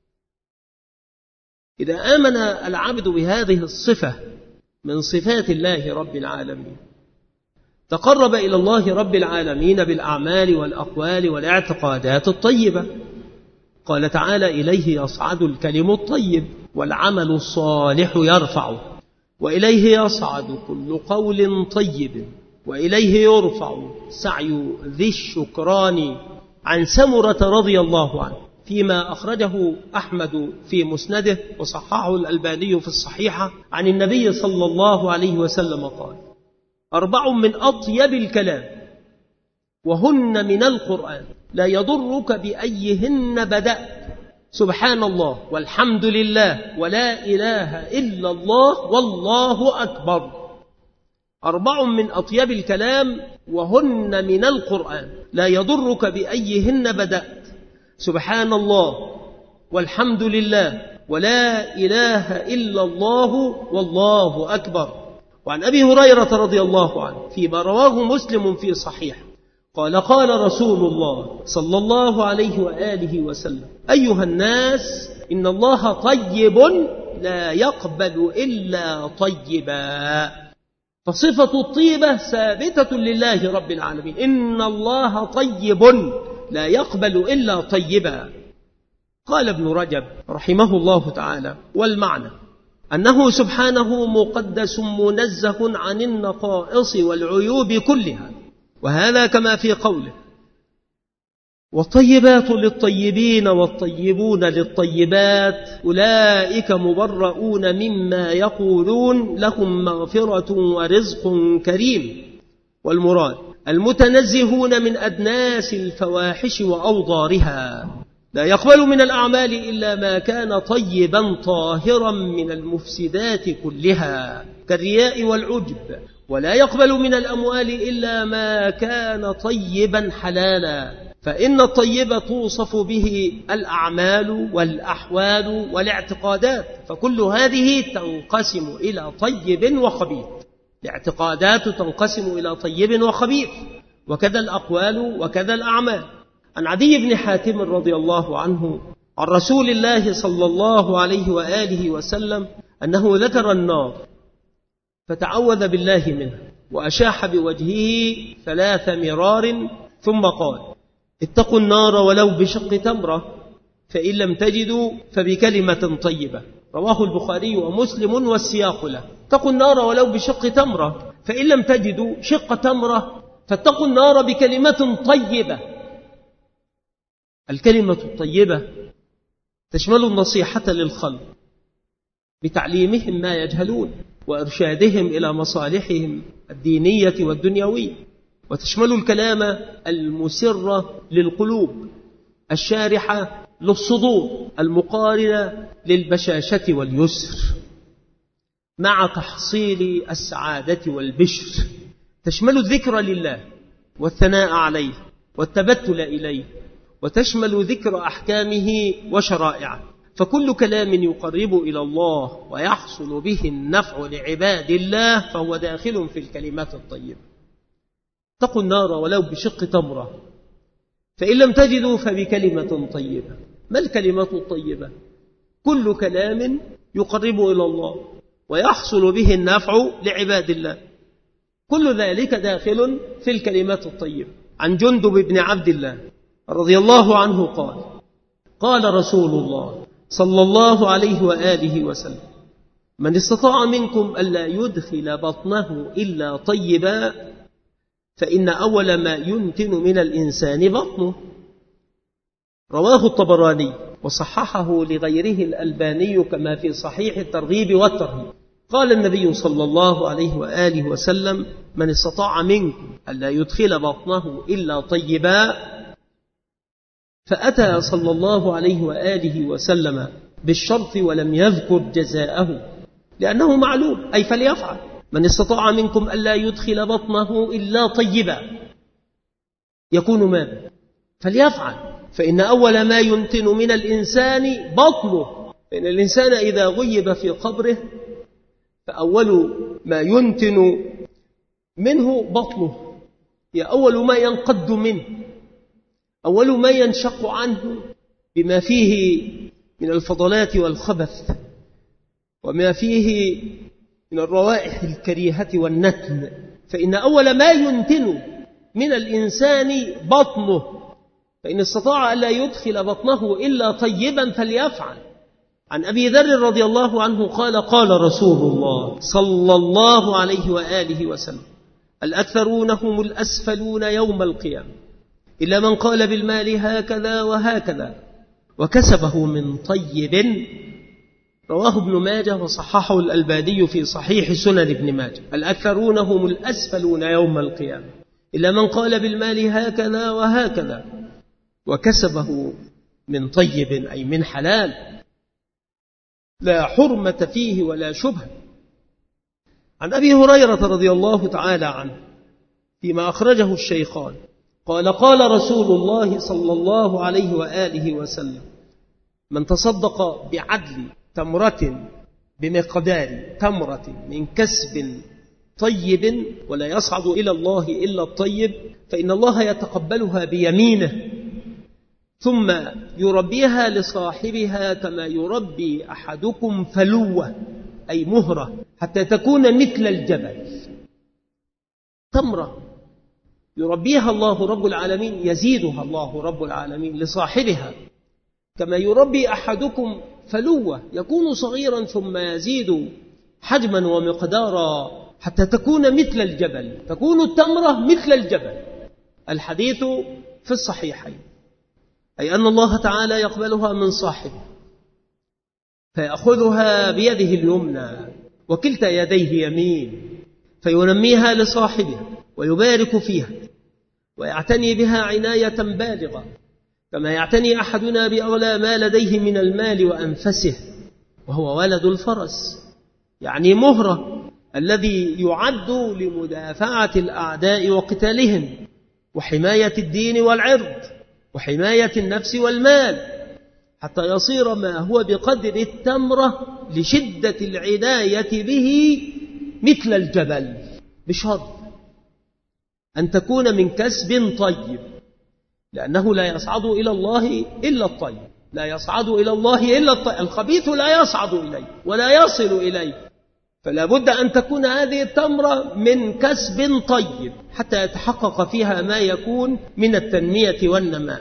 إذا آمن العبد بهذه الصفة من صفات الله رب العالمين تقرب إلى الله رب العالمين بالأعمال والأقوال والاعتقادات الطيبة. قال تعالى: إليه يصعد الكلم الطيب والعمل الصالح يرفعه، وإليه يصعد كل قول طيب، وإليه يرفع سعي ذي الشكران. عن سمرة رضي الله عنه فيما أخرجه أحمد في مسنده وصححه الألباني في الصحيحة عن النبي صلى الله عليه وسلم قال: أربع من أطيب الكلام وهن من القرآن لا يضرك بأيهن بدأت، سبحان الله والحمد لله ولا إله إلا الله والله أكبر. أربع من أطيب الكلام وهن من القرآن لا يضرك بأيهن بدأت، سبحان الله والحمد لله ولا إله إلا الله والله أكبر. وعن أبي هريرة رضي الله عنه فيما رواه مسلم في صحيح قال: قال رسول الله صلى الله عليه وآله وسلم: أيها الناس، إن الله طيب لا يقبل إلا طيبا. فصفة الطيبة ثابتة لله رب العالمين، إن الله طيب لا يقبل إلا طيبا. قال ابن رجب رحمه الله تعالى: والمعنى أنه سبحانه مقدس منزه عن النقائص والعيوب كلها، وهذا كما في قوله: والطيبات للطيبين والطيبون للطيبات أولئك مبرؤون مما يقولون لهم مغفرة ورزق كريم. والمراد المتنزهون من أدناس الفواحش وأوضارها، لا يقبل من الأعمال إلا ما كان طيبا طاهرا من المفسدات كلها كالرياء والعجب، ولا يقبل من الأموال إلا ما كان طيبا حلالا، فإن الطيب توصف به الأعمال والأحوال والاعتقادات، فكل هذه تنقسم إلى طيب وخبيث. الاعتقادات تنقسم إلى طيب وخبيث، وكذا الأقوال وكذا الأعمال. عن عدي بن حاتم رضي الله عنه عن رسول الله صلى الله عليه وآله وسلم أنه ذكر النار فتعوذ بالله منه وأشاح بوجهه ثلاث مرار ثم قال: اتقوا النار ولو بشق تمرة، فإن لم تجدوا فبكلمة طيبة. رواه البخاري ومسلم والسياق له. اتقوا النار ولو بشق تمرة، فإن لم تجدوا شق تمرة فاتقوا النار بكلمة طيبة. الكلمة الطيبة تشمل النصيحة للخلق بتعليمهم ما يجهلون وإرشادهم إلى مصالحهم الدينية والدنيوية، وتشمل الكلام المسر للقلوب الشارحة للصدور المقارنة للبشاشة واليسر، مع تحصيل السعادة والبشر. تشمل الذكر لله والثناء عليه والتبتل إليه، وتشمل ذكر أحكامه وشرائعه. فكل كلام يقرب إلى الله ويحصل به النفع لعباد الله فهو داخل في الكلمات الطيبة. اتقوا النار ولو بشق تمرة، فإن لم تجدوا فبكلمة طيبة. ما الكلمة الطيبة؟ كل كلام يقرب إلى الله ويحصل به النفع لعباد الله، كل ذلك داخل في الكلمات الطيبة. عن جندب بن عبد الله رضي الله عنه قال: قال رسول الله صلى الله عليه وآله وسلم: من استطاع منكم ألا يدخل بطنه إلا طيبا فإن أول ما ينتن من الإنسان بطنه. رواه الطبراني وصححه لغيره الألباني كما في صحيح الترغيب والترهيب. قال النبي صلى الله عليه وآله وسلم: من استطاع منكم ألا يدخل بطنه إلا طيبا. فأتى صلى الله عليه وآله وسلم بالشرط ولم يذكر جزاءه لأنه معلوم، أي فليفعل. من استطاع منكم ألا يدخل بطنه إلا طيبا يكون ماذا؟ فليفعل، فإن أول ما ينتن من الإنسان بطنه. فإن الإنسان إذا غيب في قبره فأول ما ينتن منه بطنه، هي أول ما ينقد منه، أول ما ينشق عنه بما فيه من الفضلات والخبث وما فيه من الروائح الكريهة والنتن فإن أول ما ينتن من الإنسان بطنه، فإن استطاع ألا يدخل بطنه إلا طيبا فليفعل. عن أبي ذر رضي الله عنه قال قال رسول الله صلى الله عليه وآله وسلم: الأكثرون هم الأسفلون يوم القيامة إلا من قال بالمال هكذا وهكذا وكسبه من طيب. رواه ابن ماجه وصححه الألباني في صحيح سنن ابن ماجه. الأكثرون هم الأسفلون يوم القيامة إلا من قال بالمال هكذا وهكذا وكسبه من طيب، أي من حلال لا حرمة فيه ولا شبهة. عن أبي هريرة رضي الله تعالى عنه فيما أخرجه الشيخان قال قال رسول الله صلى الله عليه وآله وسلم: من تصدق بعدل تمرة بمقدار تمرة من كسب طيب ولا يصعد إلى الله إلا الطيب فإن الله يتقبلها بيمينه ثم يربيها لصاحبها كما يربي أحدكم فلوة، أي مهرة، حتى تكون مثل الجبل. تمرة يربيها الله رب العالمين، يزيدها الله رب العالمين لصاحبها كما يربي أحدكم فلوة، يكون صغيرا ثم يزيد حجما ومقدارا حتى تكون مثل الجبل، تكون التمرة مثل الجبل. الحديث في الصحيحين، أي أن الله تعالى يقبلها من صاحبه فيأخذها بيده اليمنى وكلتا يديه يمين فينميها لصاحبه ويبارك فيها ويعتني بها عناية بالغة كما يعتني أحدنا بأغلى ما لديه من المال وأنفسه، وهو ولد الفرس، يعني مهرة الذي يعد لمدافعة الأعداء وقتالهم وحماية الدين والعرض وحماية النفس والمال، حتى يصير ما هو بقدر التمرة لشدة العناية به مثل الجبل، بشرط أن تكون من كسب طيب، لأنه لا يصعد إلى الله إلا الطيب، لا يصعد إلى الله إلا الطيب، الخبيث لا يصعد إليه ولا يصل إليه، فلا بد أن تكون هذه التمرة من كسب طيب حتى يتحقق فيها ما يكون من التنمية والنماء.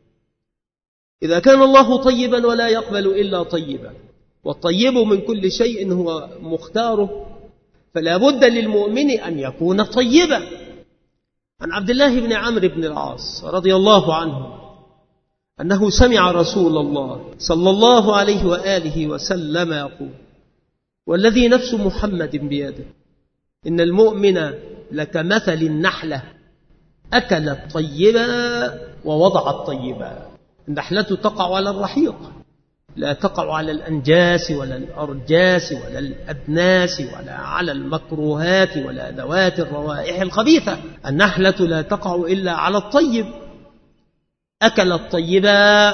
إذا كان الله طيبا ولا يقبل إلا طيبا، والطيب من كل شيء هو مختاره، فلا بد للمؤمن أن يكون طيبا. عن عبد الله بن عمرو بن العاص رضي الله عنه أنه سمع رسول الله صلى الله عليه وآله وسلم يقول: والذي نفس محمد بيده إن المؤمن لكمثل النحلة أكلت طيبا ووضعت طيبا. النحلة تقع على الرحيق، لا تقع على الأنجاس ولا الأرجاس ولا الأدناس ولا على المكروهات ولا ذوات الروائح الخبيثة. النحلة لا تقع إلا على الطيب، أكلت طيبا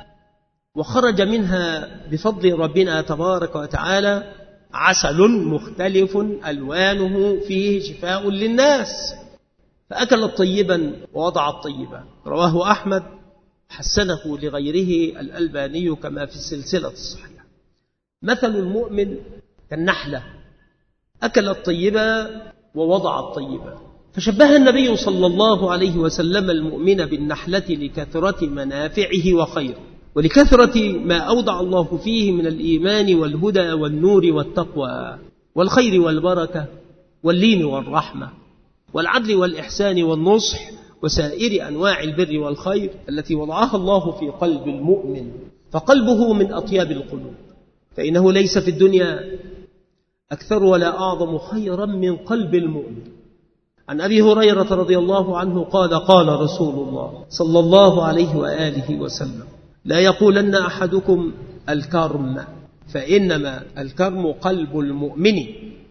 وخرج منها بفضل ربنا تبارك وتعالى عسل مختلف ألوانه فيه شفاء للناس، فأكلت طيبا ووضعت طيبا. رواه أحمد، حسنه لغيره الألباني كما في السلسلة الصحيحة. مثل المؤمن كالنحلة أكلت طيبا ووضعت طيبا، فشبه النبي صلى الله عليه وسلم المؤمن بالنحلة لكثرة منافعه وخيره ولكثرة ما أودع الله فيه من الإيمان والهدى والنور والتقوى والخير والبركة واللين والرحمة والعدل والإحسان والنصح وسائر أنواع البر والخير التي وضعها الله في قلب المؤمن، فقلبه من أطيب القلوب، فإنه ليس في الدنيا أكثر ولا أعظم خيرا من قلب المؤمن. عن أبي هريرة رضي الله عنه قال قال رسول الله صلى الله عليه وآله وسلم: لا يقولن أحدكم الكرم، فإنما الكرم قلب المؤمن.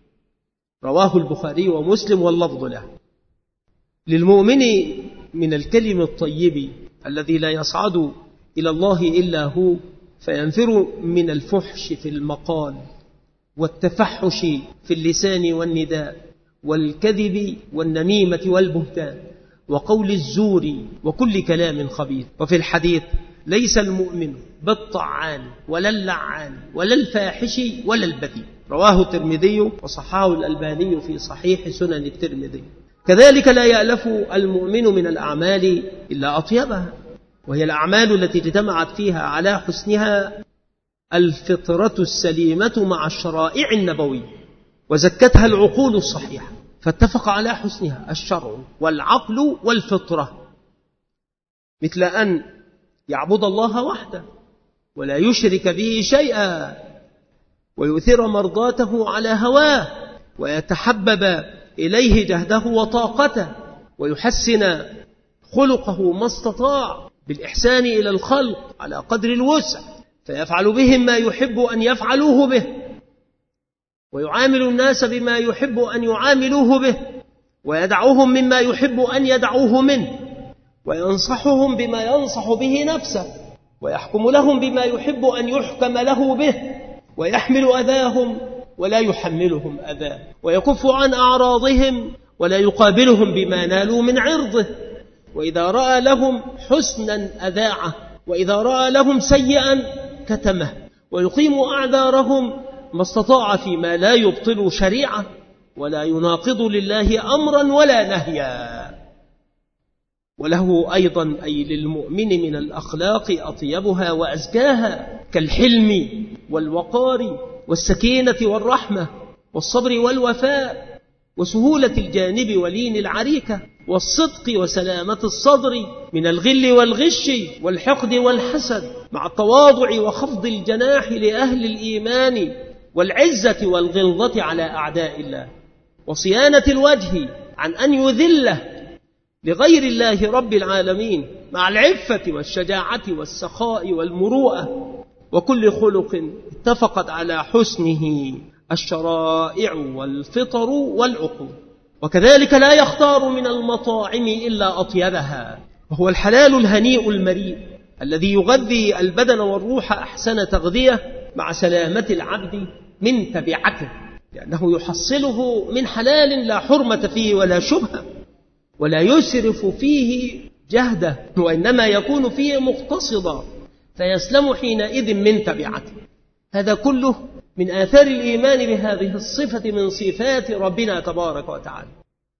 رواه البخاري ومسلم واللفظ له. للمؤمن من الكلم الطيب الذي لا يصعد إلى الله إلا هو، فينفر من الفحش في المقال والتفحش في اللسان والنداء والكذب والنميمة والبهتان وقول الزور وكل كلام خبيث. وفي الحديث: ليس المؤمن بالطعان ولا اللعان ولا الفاحش ولا البذيء. رواه الترمذي وصححه الألباني في صحيح سنن الترمذي. كذلك لا يألف المؤمن من الأعمال إلا أطيبها، وهي الأعمال التي اجتمعت فيها على حسنها الفطرة السليمة مع الشرائع النبوية وزكتها العقول الصحيحة، فاتفق على حسنها الشرع والعقل والفطرة، مثل أن يعبد الله وحده ولا يشرك به شيئا، ويؤثر مرضاته على هواه، ويتحبب إليه جهده وطاقته، ويحسن خلقه ما استطاع بالإحسان إلى الخلق على قدر الوسع، فيفعل بهم ما يحب أن يفعلوه به، ويعامل الناس بما يحب أن يعاملوه به، ويدعوهم مما يحب أن يدعوه منه، وينصحهم بما ينصح به نفسه، ويحكم لهم بما يحب أن يحكم له به، ويحمل أذاهم ولا يحملهم أذاه، ويكف عن أعراضهم ولا يقابلهم بما نالوا من عرضه، وإذا رأى لهم حسنا أذاعه، وإذا رأى لهم سيئا كتمه، ويقيم أعذارهم ما استطاع فيما لا يبطل شريعة ولا يناقض لله أمرا ولا نهيا. وله أيضا أي للمؤمن من الأخلاق أطيبها وأزكاها، كالحلم والوقار والسكينة والرحمة والصبر والوفاء وسهولة الجانب ولين العريكة والصدق وسلامة الصدر من الغل والغش والحقد والحسد، مع التواضع وخفض الجناح لأهل الإيمان والعزة والغلظة على أعداء الله، وصيانة الوجه عن أن يذله لغير الله رب العالمين، مع العفة والشجاعة والسخاء والمروءة، وكل خلق اتفقت على حسنه الشرائع والفطر والعقول. وكذلك لا يختار من المطاعم إلا أطيبها، وهو الحلال الهنيء المريء الذي يغذي البدن والروح أحسن تغذية، مع سلامة العبد من تبعته، لأنه يحصله من حلال لا حرمة فيه ولا شبهة، ولا يسرف فيه جهده، وإنما يكون فيه مقتصدا، فيسلم حينئذ من تبعته. هذا كله من آثار الإيمان بهذه الصفة من صفات ربنا تبارك وتعالى،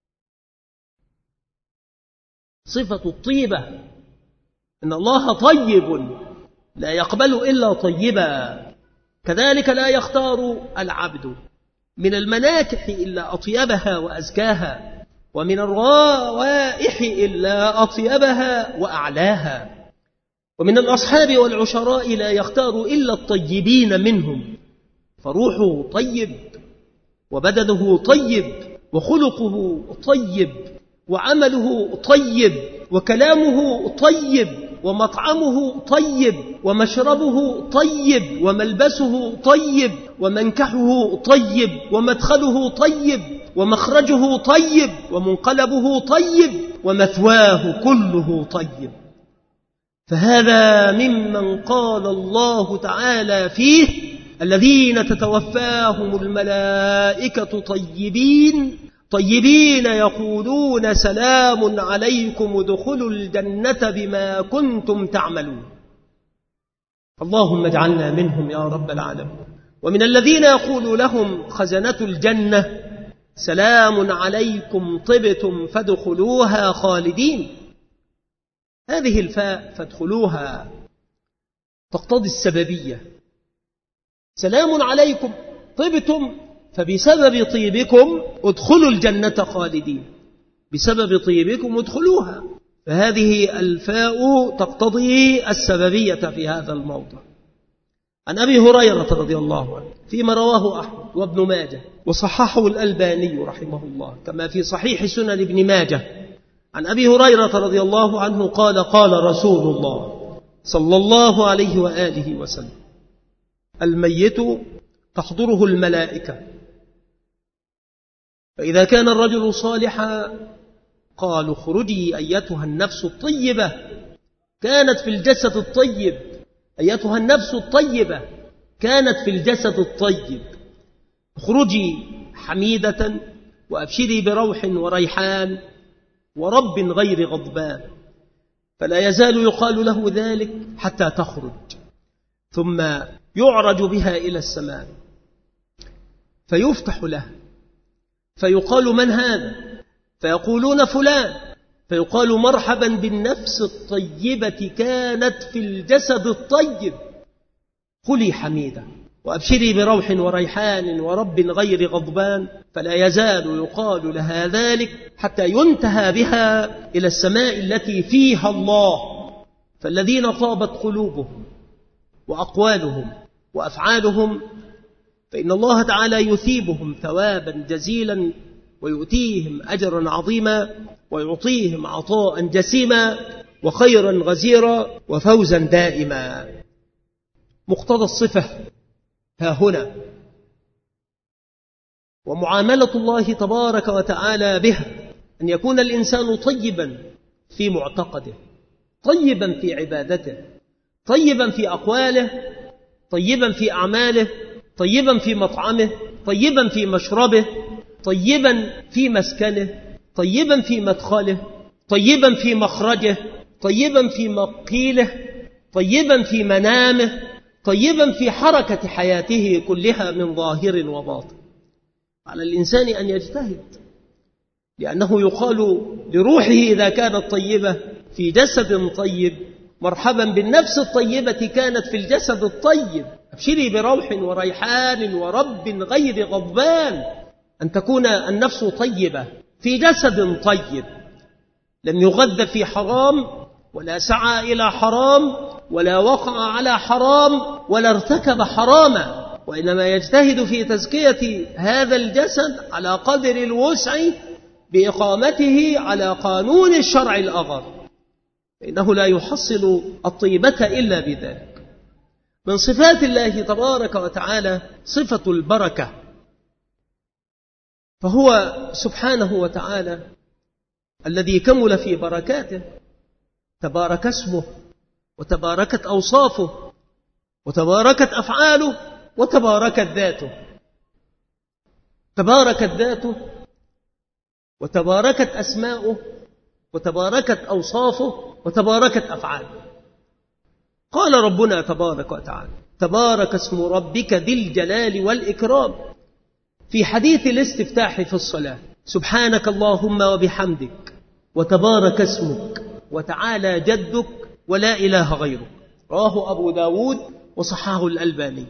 صفة الطيبة. إن الله طيب لا يقبل إلا طيبا. كذلك لا يختار العبد من المناكح إلا أطيبها وأزكاها، ومن الروائح إلا أطيبها وأعلاها، ومن الأصحاب والعشراء لا يختار إلا الطيبين منهم، فروحه طيب وبدنه طيب وخلقه طيب وعمله طيب وكلامه طيب ومطعمه طيب ومشربه طيب وملبسه طيب ومنكحه طيب ومدخله طيب ومخرجه طيب ومنقلبه طيب ومثواه كله طيب. فهذا ممن قال الله تعالى فيه: الذين تتوفاهم الملائكة طيبين طيبين يقولون سلام عليكم ادخلوا الجنة بما كنتم تعملون. اللهم اجعلنا منهم يا رب العالمين. ومن الذين يقول لهم خزنة الجنة: سلام عليكم طبتم فادخلوها خالدين. هذه الفاء فادخلوها تقتضي السببية. سلام عليكم طبتم، فبسبب طيبكم ادخلوا الجنة خالدين، بسبب طيبكم ادخلوها. فهذه الفاء تقتضي السببية في هذا الموضع. عن أبي هريرة رضي الله عنه فيما رواه أحمد وابن ماجه وصححه الألباني رحمه الله، كما في صحيح سنن ابن ماجه، عن أبي هريرة رضي الله عنه قال: قال رسول الله صلى الله عليه وآله وسلم: الميت تحضره الملائكة، فإذا كان الرجل صالحا قالوا: اخرجي أيتها النفس الطيبة، كانت في الجسد الطيب، أيتها النفس الطيبة كانت في الجسد الطيب، اخرجي حميدة وأبشري بروح وريحان ورب غير غضبان. فلا يزال يقال له ذلك حتى تخرج، ثم يعرج بها إلى السماء، فيفتح له فيقال من هذا؟ فيقولون فلان، فيقال مرحبا بالنفس الطيبة كانت في الجسد الطيب، قلي حميدة وأبشري بروح وريحان ورب غير غضبان، فلا يزال يقال لها ذلك حتى ينتهى بها إلى السماء التي فيها الله. فالذين طابت قلوبهم وأقوالهم وأفعالهم فإن الله تعالى يثيبهم ثوابا جزيلا ويؤتيهم أجرا عظيما ويعطيهم عطاء جسيما وخيرا غزيرا وفوزا دائما. مقتضى الصفة ها هنا ومعاملة الله تبارك وتعالى بها أن يكون الإنسان طيبا في معتقده، طيبا في عبادته، طيبا في أقواله، طيبا في أعماله، طيبا في مطعمه، طيبا في مشربه، طيبا في مسكنه، طيبا في مدخله، طيبا في مخرجه، طيبا في مقيله، طيبا في منامه، طيبا في حركة حياته كلها من ظاهر وباطن. على الإنسان أن يجتهد، لأنه يقال لروحه إذا كانت طيبة في جسد طيب مرحبا بالنفس الطيبة كانت في الجسد الطيب، أبشري بروح وريحان ورب غير غضبان. أن تكون النفس طيبة في جسد طيب لم يغذ في حرام ولا سعى إلى حرام ولا وقع على حرام ولا ارتكب حراما، وإنما يجتهد في تزكية هذا الجسد على قدر الوسع بإقامته على قانون الشرع الأغر، فإنه لا يحصل الطيبة إلا بذلك. من صفات الله تبارك وتعالى صفة البركة، فهو سبحانه وتعالى الذي كمل في بركاته، تبارك اسمه وتباركت أوصافه وتباركت أفعاله وتباركت ذاته. تباركت ذاته وتباركت أسماؤه وتباركت أوصافه وتباركت أفعاله. قال ربنا تبارك وتعالى: تبارك اسم ربك ذي الجلال والإكرام في حديث الاستفتاح في الصلاة: سبحانك اللهم وبحمدك وتبارك اسمك وتعالى جدك ولا إله غيرك. رواه أبو داود وصححه الألباني.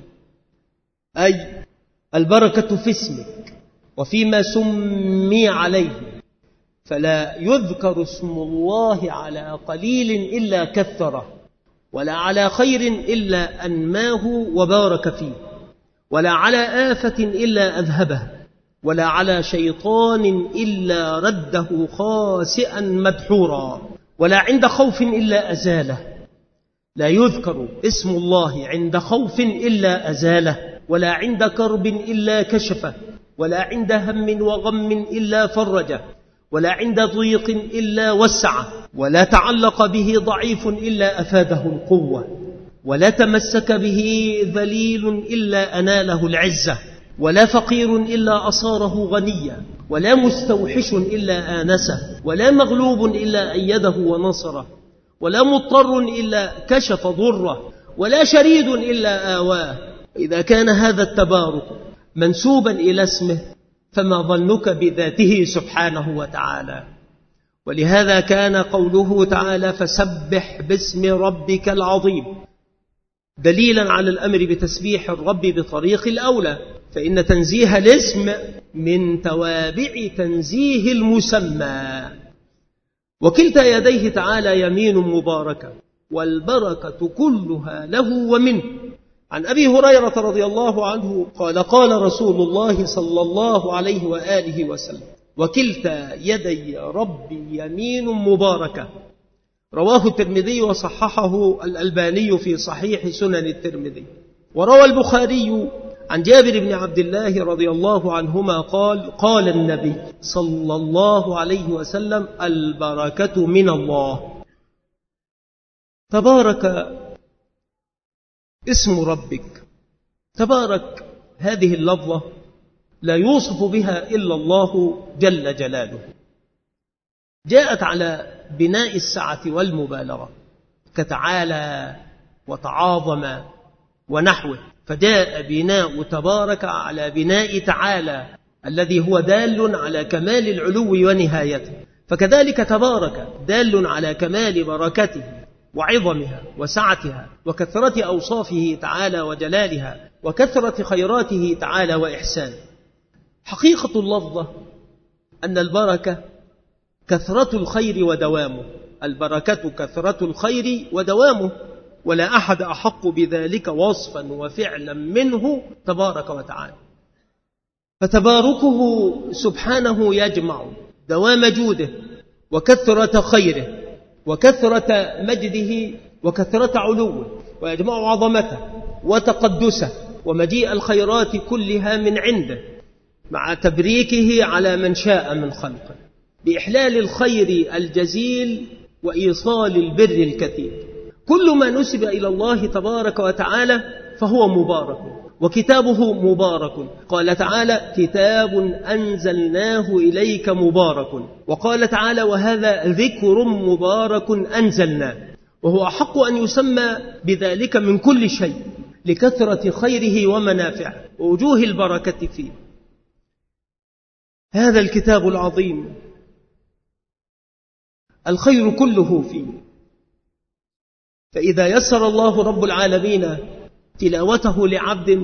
أي البركة في اسمك وفيما سمي عليه، فلا يذكر اسم الله على قليل إلا كثره، ولا على خير إلا أنماه وبارك فيه، ولا على آفة إلا أذهبه، ولا على شيطان إلا رده خاسئا مدحورا، ولا عند خوف إلا أزاله. لا يذكر اسم الله عند خوف إلا أزاله، ولا عند كرب إلا كشفه، ولا عند هم وغم إلا فرجه، ولا عند ضيق إلا وسعه، ولا تعلق به ضعيف إلا أفاده القوة، ولا تمسك به ذليل إلا أناله العزة، ولا فقير إلا أصاره غنيا، ولا مستوحش إلا آنسه، ولا مغلوب إلا أيده ونصره، ولا مضطر إلا كشف ضره، ولا شريد إلا آواه. إذا كان هذا التبارك منسوبا إلى اسمه فما ظنك بذاته سبحانه وتعالى. ولهذا كان قوله تعالى: فسبح باسم ربك العظيم دليلا على الأمر بتسبيح الرب بطريق الأولى، فإن تنزيه الاسم من توابع تنزيه المسمى. وكلتا يديه تعالى يمين مباركة، والبركة كلها له ومنه. عن أبي هريرة رضي الله عنه قال: قال رسول الله صلى الله عليه وآله وسلم: وكلتا يدي ربي يمين مباركة. رواه الترمذي وصححه الألباني في صحيح سنن الترمذي. وروى البخاري عن جابر بن عبد الله رضي الله عنهما قال: قال النبي صلى الله عليه وسلم: البركة من الله. تبارك اسم ربك. تبارك هذه اللفظة لا يوصف بها إلا الله جل جلاله، جاءت على بناء السعة والمبالغة كتعالى وتعاظم ونحوه، فجاء بناء تبارك على بناء تعالى الذي هو دال على كمال العلو ونهايته، فكذلك تبارك دال على كمال بركته وعظمها وسعتها وكثرة أوصافه تعالى وجلالها وكثرة خيراته تعالى وإحسانه. حقيقة اللفظة أن البركة كثرة الخير ودوامه، البركة كثرة الخير ودوامه، ولا أحد أحق بذلك وصفا وفعلا منه تبارك وتعالى. فتباركه سبحانه يجمع دوام جوده وكثرة خيره وكثرة مجده وكثرة علوه، ويجمع عظمته وتقدسه ومجيء الخيرات كلها من عنده، مع تبريكه على من شاء من خلقه بإحلال الخير الجزيل وإيصال البر الكثير. كل ما نسب إلى الله تبارك وتعالى فهو مبارك، وكتابه مبارك. قال تعالى: كتاب أنزلناه إليك مبارك. وقال تعالى: وهذا ذكر مبارك أنزلناه. وهو أحق أن يسمى بذلك من كل شيء لكثرة خيره ومنافعه ووجوه البركة فيه. هذا الكتاب العظيم الخير كله فيه، فإذا يسر الله رب العالمين تلاوته لعبد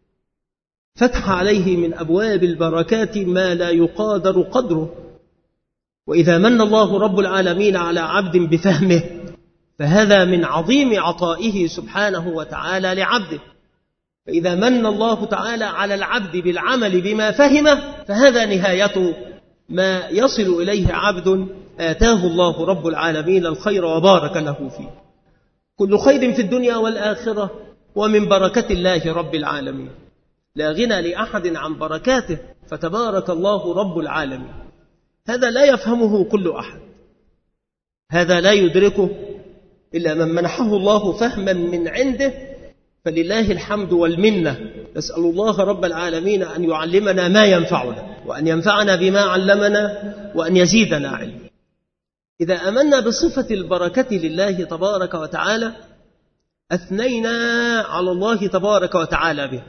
فتح عليه من أبواب البركات ما لا يقادر قدره. وإذا من الله رب العالمين على عبد بفهمه فهذا من عظيم عطائه سبحانه وتعالى لعبده. فإذا من الله تعالى على العبد بالعمل بما فهمه فهذا نهاية ما يصل إليه عبد آتاه الله رب العالمين الخير وبارك له فيه. كل خير في الدنيا والآخرة ومن بركة الله رب العالمين، لا غنى لأحد عن بركاته، فتبارك الله رب العالمين. هذا لا يفهمه كل أحد، هذا لا يدركه إلا من منحه الله فهما من عنده، فلله الحمد والمنة. نسأل الله رب العالمين أن يعلمنا ما ينفعنا، وأن ينفعنا بما علمنا، وأن يزيدنا علما. إذا أمنا بصفة البركة لله تبارك وتعالى أثنينا على الله تبارك وتعالى به.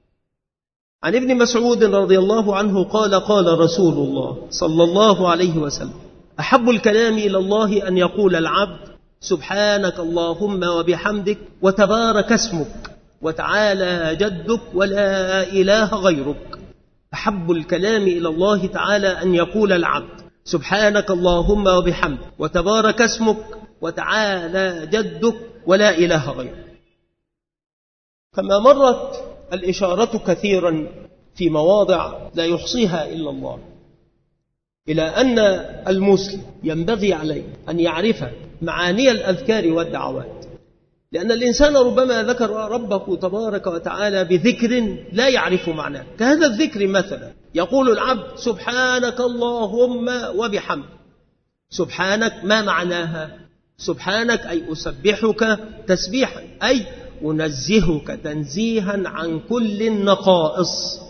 عن ابن مسعود رضي الله عنه قال: قال رسول الله صلى الله عليه وسلم: أحب الكلام إلى الله أن يقول العبد سبحانك اللهم وبحمدك وتبارك اسمك وتعالى جدك ولا إله غيرك. أحب الكلام إلى الله تعالى أن يقول العبد سبحانك اللهم وبحمدك وتبارك اسمك وتعالى جدك ولا إله غيرك. كما مرت الإشارة كثيرا في مواضع لا يحصيها إلا الله إلى أن المسلم ينبغي عليه أن يعرف معاني الأذكار والدعوات، لأن الإنسان ربما ذكر ربه تبارك وتعالى بذكر لا يعرف معناه. كهذا الذكر مثلا يقول العبد سبحانك اللهم وبحمدك. سبحانك ما معناها؟ سبحانك أي أسبحك تسبيحا، أي أنزهك تنزيها عن كل النقائص.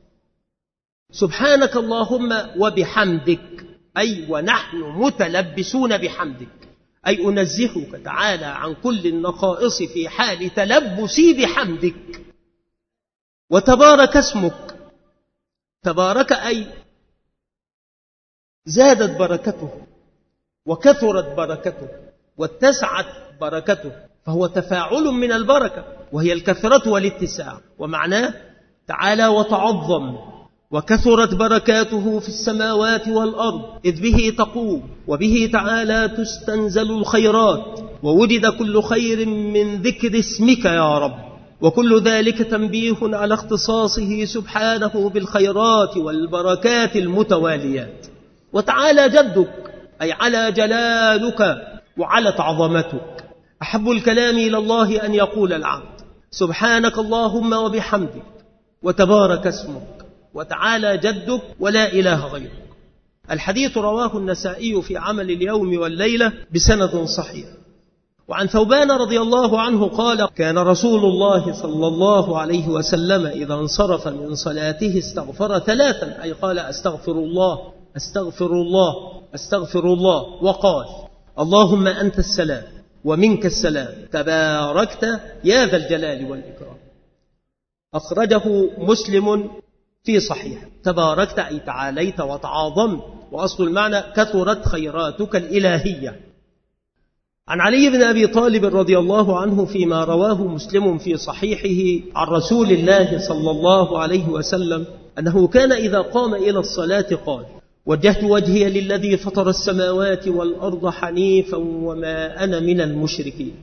سبحانك اللهم وبحمدك أي ونحن متلبسون بحمدك، أي أنزهك تعالى عن كل النقائص في حال تلبسي بحمدك. وتبارك اسمك، تبارك أي زادت بركته وكثرت بركته واتسعت بركته، فهو تفاعل من البركة وهي الكثرة والاتساع. ومعناه تعالى وتعظم وكثرت بركاته في السماوات والأرض، إذ به تقوم وبه تعالى تستنزل الخيرات، ووجد كل خير من ذكر اسمك يا رب. وكل ذلك تنبيه على اختصاصه سبحانه بالخيرات والبركات المتواليات. وتعالى جدك أي على جلالك وعلت عظمتك. أحب الكلام إلى الله أن يقول العبد سبحانك اللهم وبحمدك وتبارك اسمك وتعالى جدك ولا إله غيرك. الحديث رواه النسائي في عمل اليوم والليلة بسند صحيح. وعن ثوبان رضي الله عنه قال: كان رسول الله صلى الله عليه وسلم إذا انصرف من صلاته استغفر ثلاثا، أي قال أستغفر الله أستغفر الله أستغفر الله، وقال: اللهم أنت السلام ومنك السلام تباركت يا ذا الجلال والإكرام. أخرجه مسلم في صحيح. تباركت أي تعاليت وتعاظمت، وأصل المعنى كثرت خيراتك الإلهية. عن علي بن أبي طالب رضي الله عنه فيما رواه مسلم في صحيحه عن رسول الله صلى الله عليه وسلم أنه كان إذا قام إلى الصلاة قال: وجهت وجهي للذي فطر السماوات والأرض حنيفا وما أنا من المشركين،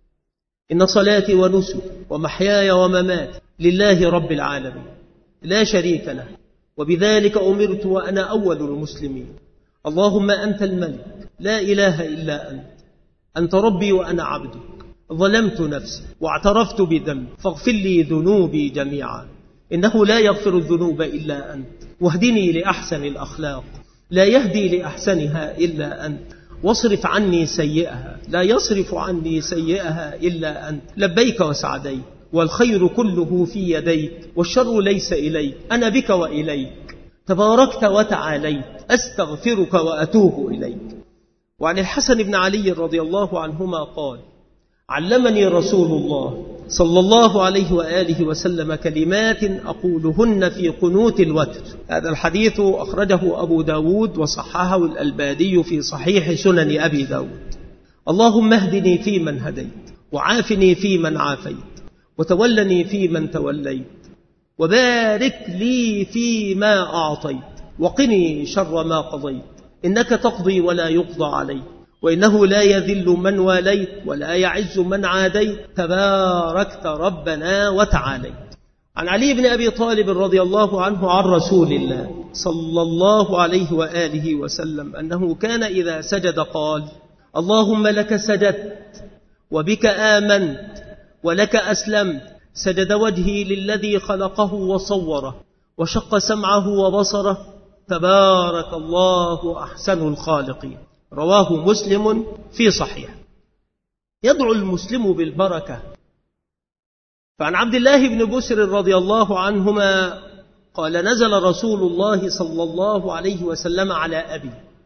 إن صلاتي ونسكي ومحياي ومماتي لله رب العالمين لا شريك له، وبذلك أمرت وأنا أول المسلمين. اللهم أنت الملك لا إله إلا أنت، أنت ربي وأنا عبدك، ظلمت نفسي واعترفت بذنبي فاغفر لي ذنوبي جميعا، إنه لا يغفر الذنوب إلا أنت، واهدني لأحسن الأخلاق لا يهدي لأحسنها إلا أنت، واصرف عني سيئها لا يصرف عني سيئها إلا أنت، لبيك وسعديك والخير كله في يديك والشر ليس إليك، أنا بك وإليك، تباركت وتعاليت، أستغفرك وأتوب إليك. وعن الحسن بن علي رضي الله عنهما قال: علمني رسول الله صلى الله عليه وآله وسلم كلمات أقولهن في قنوت الوتر. هذا الحديث أخرجه أبو داود وصححه الألباني في صحيح سنن أبي داود. اللهم اهدني فيمن هديت، وعافني فيمن عافيت، وتولني فيمن توليت، وبارك لي فيما أعطيت، وقني شر ما قضيت، إنك تقضي ولا يقضى عليك، وإنه لا يذل من واليت ولا يعز من عاديت، تباركت ربنا وتعاليت. عن علي بن أبي طالب رضي الله عنه عن رسول الله صلى الله عليه وآله وسلم أنه كان إذا سجد قال: اللهم لك سجدت وبك آمنت ولك أسلمت، سجد وجهي للذي خلقه وصوره وشق سمعه وبصره، تبارك الله أحسن الخالقين. رواه مسلم في صحيح. يدعو المسلم بالبركة. فعن عبد الله بن بسر رضي الله عنهما قال: نزل رسول الله صلى الله عليه وسلم على أبي،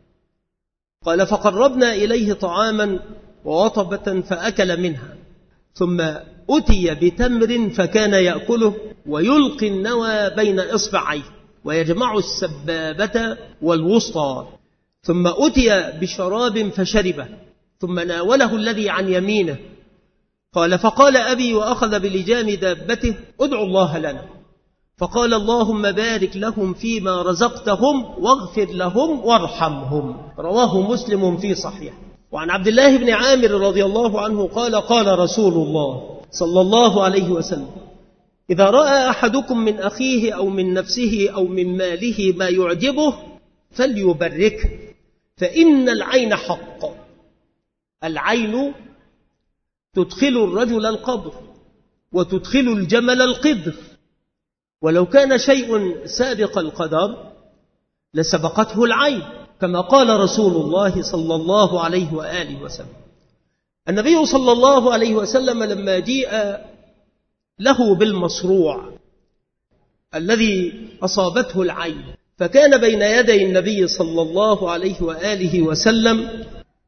قال: فقربنا إليه طعاما ووطبة فأكل منها، ثم أتي بتمر فكان يأكله ويلقي النوى بين إصبعيه ويجمع السبابة والوسطى، ثم أتي بشراب فشربه، ثم ناوله الذي عن يمينه. قال: فقال أبي وأخذ بلجام دابته: ادعوا الله لنا. فقال: اللهم بارك لهم فيما رزقتهم واغفر لهم وارحمهم. رواه مسلم في صحيح. وعن عبد الله بن عامر رضي الله عنه قال: قال رسول الله صلى الله عليه وسلم: إذا رأى أحدكم من أخيه أو من نفسه أو من ماله ما يعجبه فليبركه، فإن العين حق. العين تدخل الرجل القبر وتدخل الجمل القدر، ولو كان شيء سابق القدر لسبقته العين، كما قال رسول الله صلى الله عليه وآله وسلم. النبي صلى الله عليه وسلم لما جيء له بالمصروع الذي أصابته العين، فكان بين يدي النبي صلى الله عليه وآله وسلم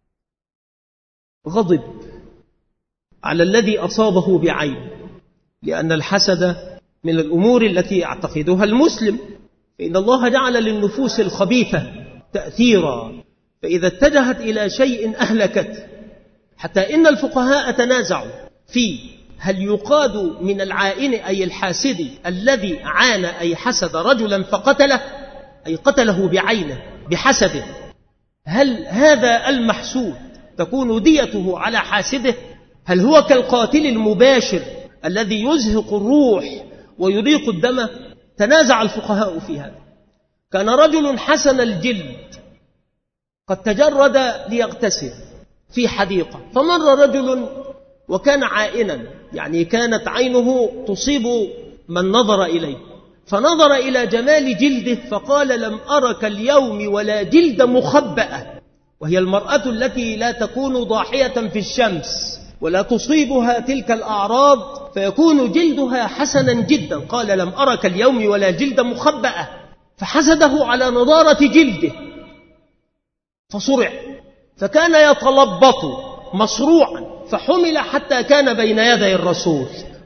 غضب على الذي أصابه بعين، لأن الحسد من الأمور التي يعتقدها المسلم، فإن الله جعل للنفوس الخبيثة تأثيرا، فإذا اتجهت إلى شيء أهلكت، حتى إن الفقهاء تنازعوا في هل يقاد من العائن أي الحاسد الذي عان أي حسد رجلا فقتله، أي قتله بعينه بحسده، هل هذا المحسود تكون ديته على حاسده؟ هل هو كالقاتل المباشر الذي يزهق الروح ويريق الدم؟ تنازع الفقهاء في هذا. كان رجل حسن الجلد قد تجرد ليغتسل في حديقة، فمر رجل وكان عائنا، يعني كانت عينه تصيب من نظر إليه، فنظر إلى جمال جلده فقال: لم أرك اليوم ولا جلد مخبأة، وهي المرأة التي لا تكون ضاحية في الشمس ولا تصيبها تلك الأعراض فيكون جلدها حسنا جدا. قال: لم أرك اليوم ولا جلد مخبأة، فحسده على نضارة جلده فصرع، فكان يتلبط مصروعا، فحمل حتى كان بين يدي الرسول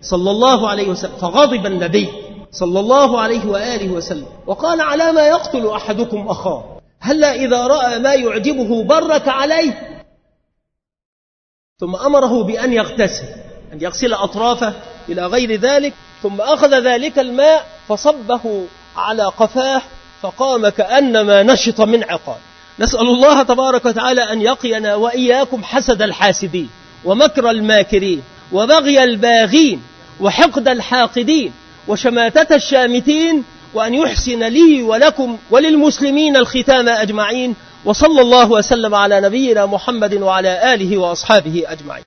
صلى الله عليه وسلم، فغضب النبي صلى الله عليه وآله وسلم وقال: على ما يقتل أحدكم أخاه؟ هلا إذا رأى ما يعجبه برك عليه. ثم أمره بأن يغتسل، أن يغسل أطرافه إلى غير ذلك، ثم أخذ ذلك الماء فصبه على قفاه فقام كأنما نشط من عقال. نسأل الله تبارك وتعالى أن يقينا وإياكم حسد الحاسدين، ومكر الماكرين، وبغي الباغين، وحقد الحاقدين، وشماتة الشامتين، وأن يحسن لي ولكم وللمسلمين الختام أجمعين. وصلى الله وسلم على نبينا محمد وعلى آله وأصحابه أجمعين.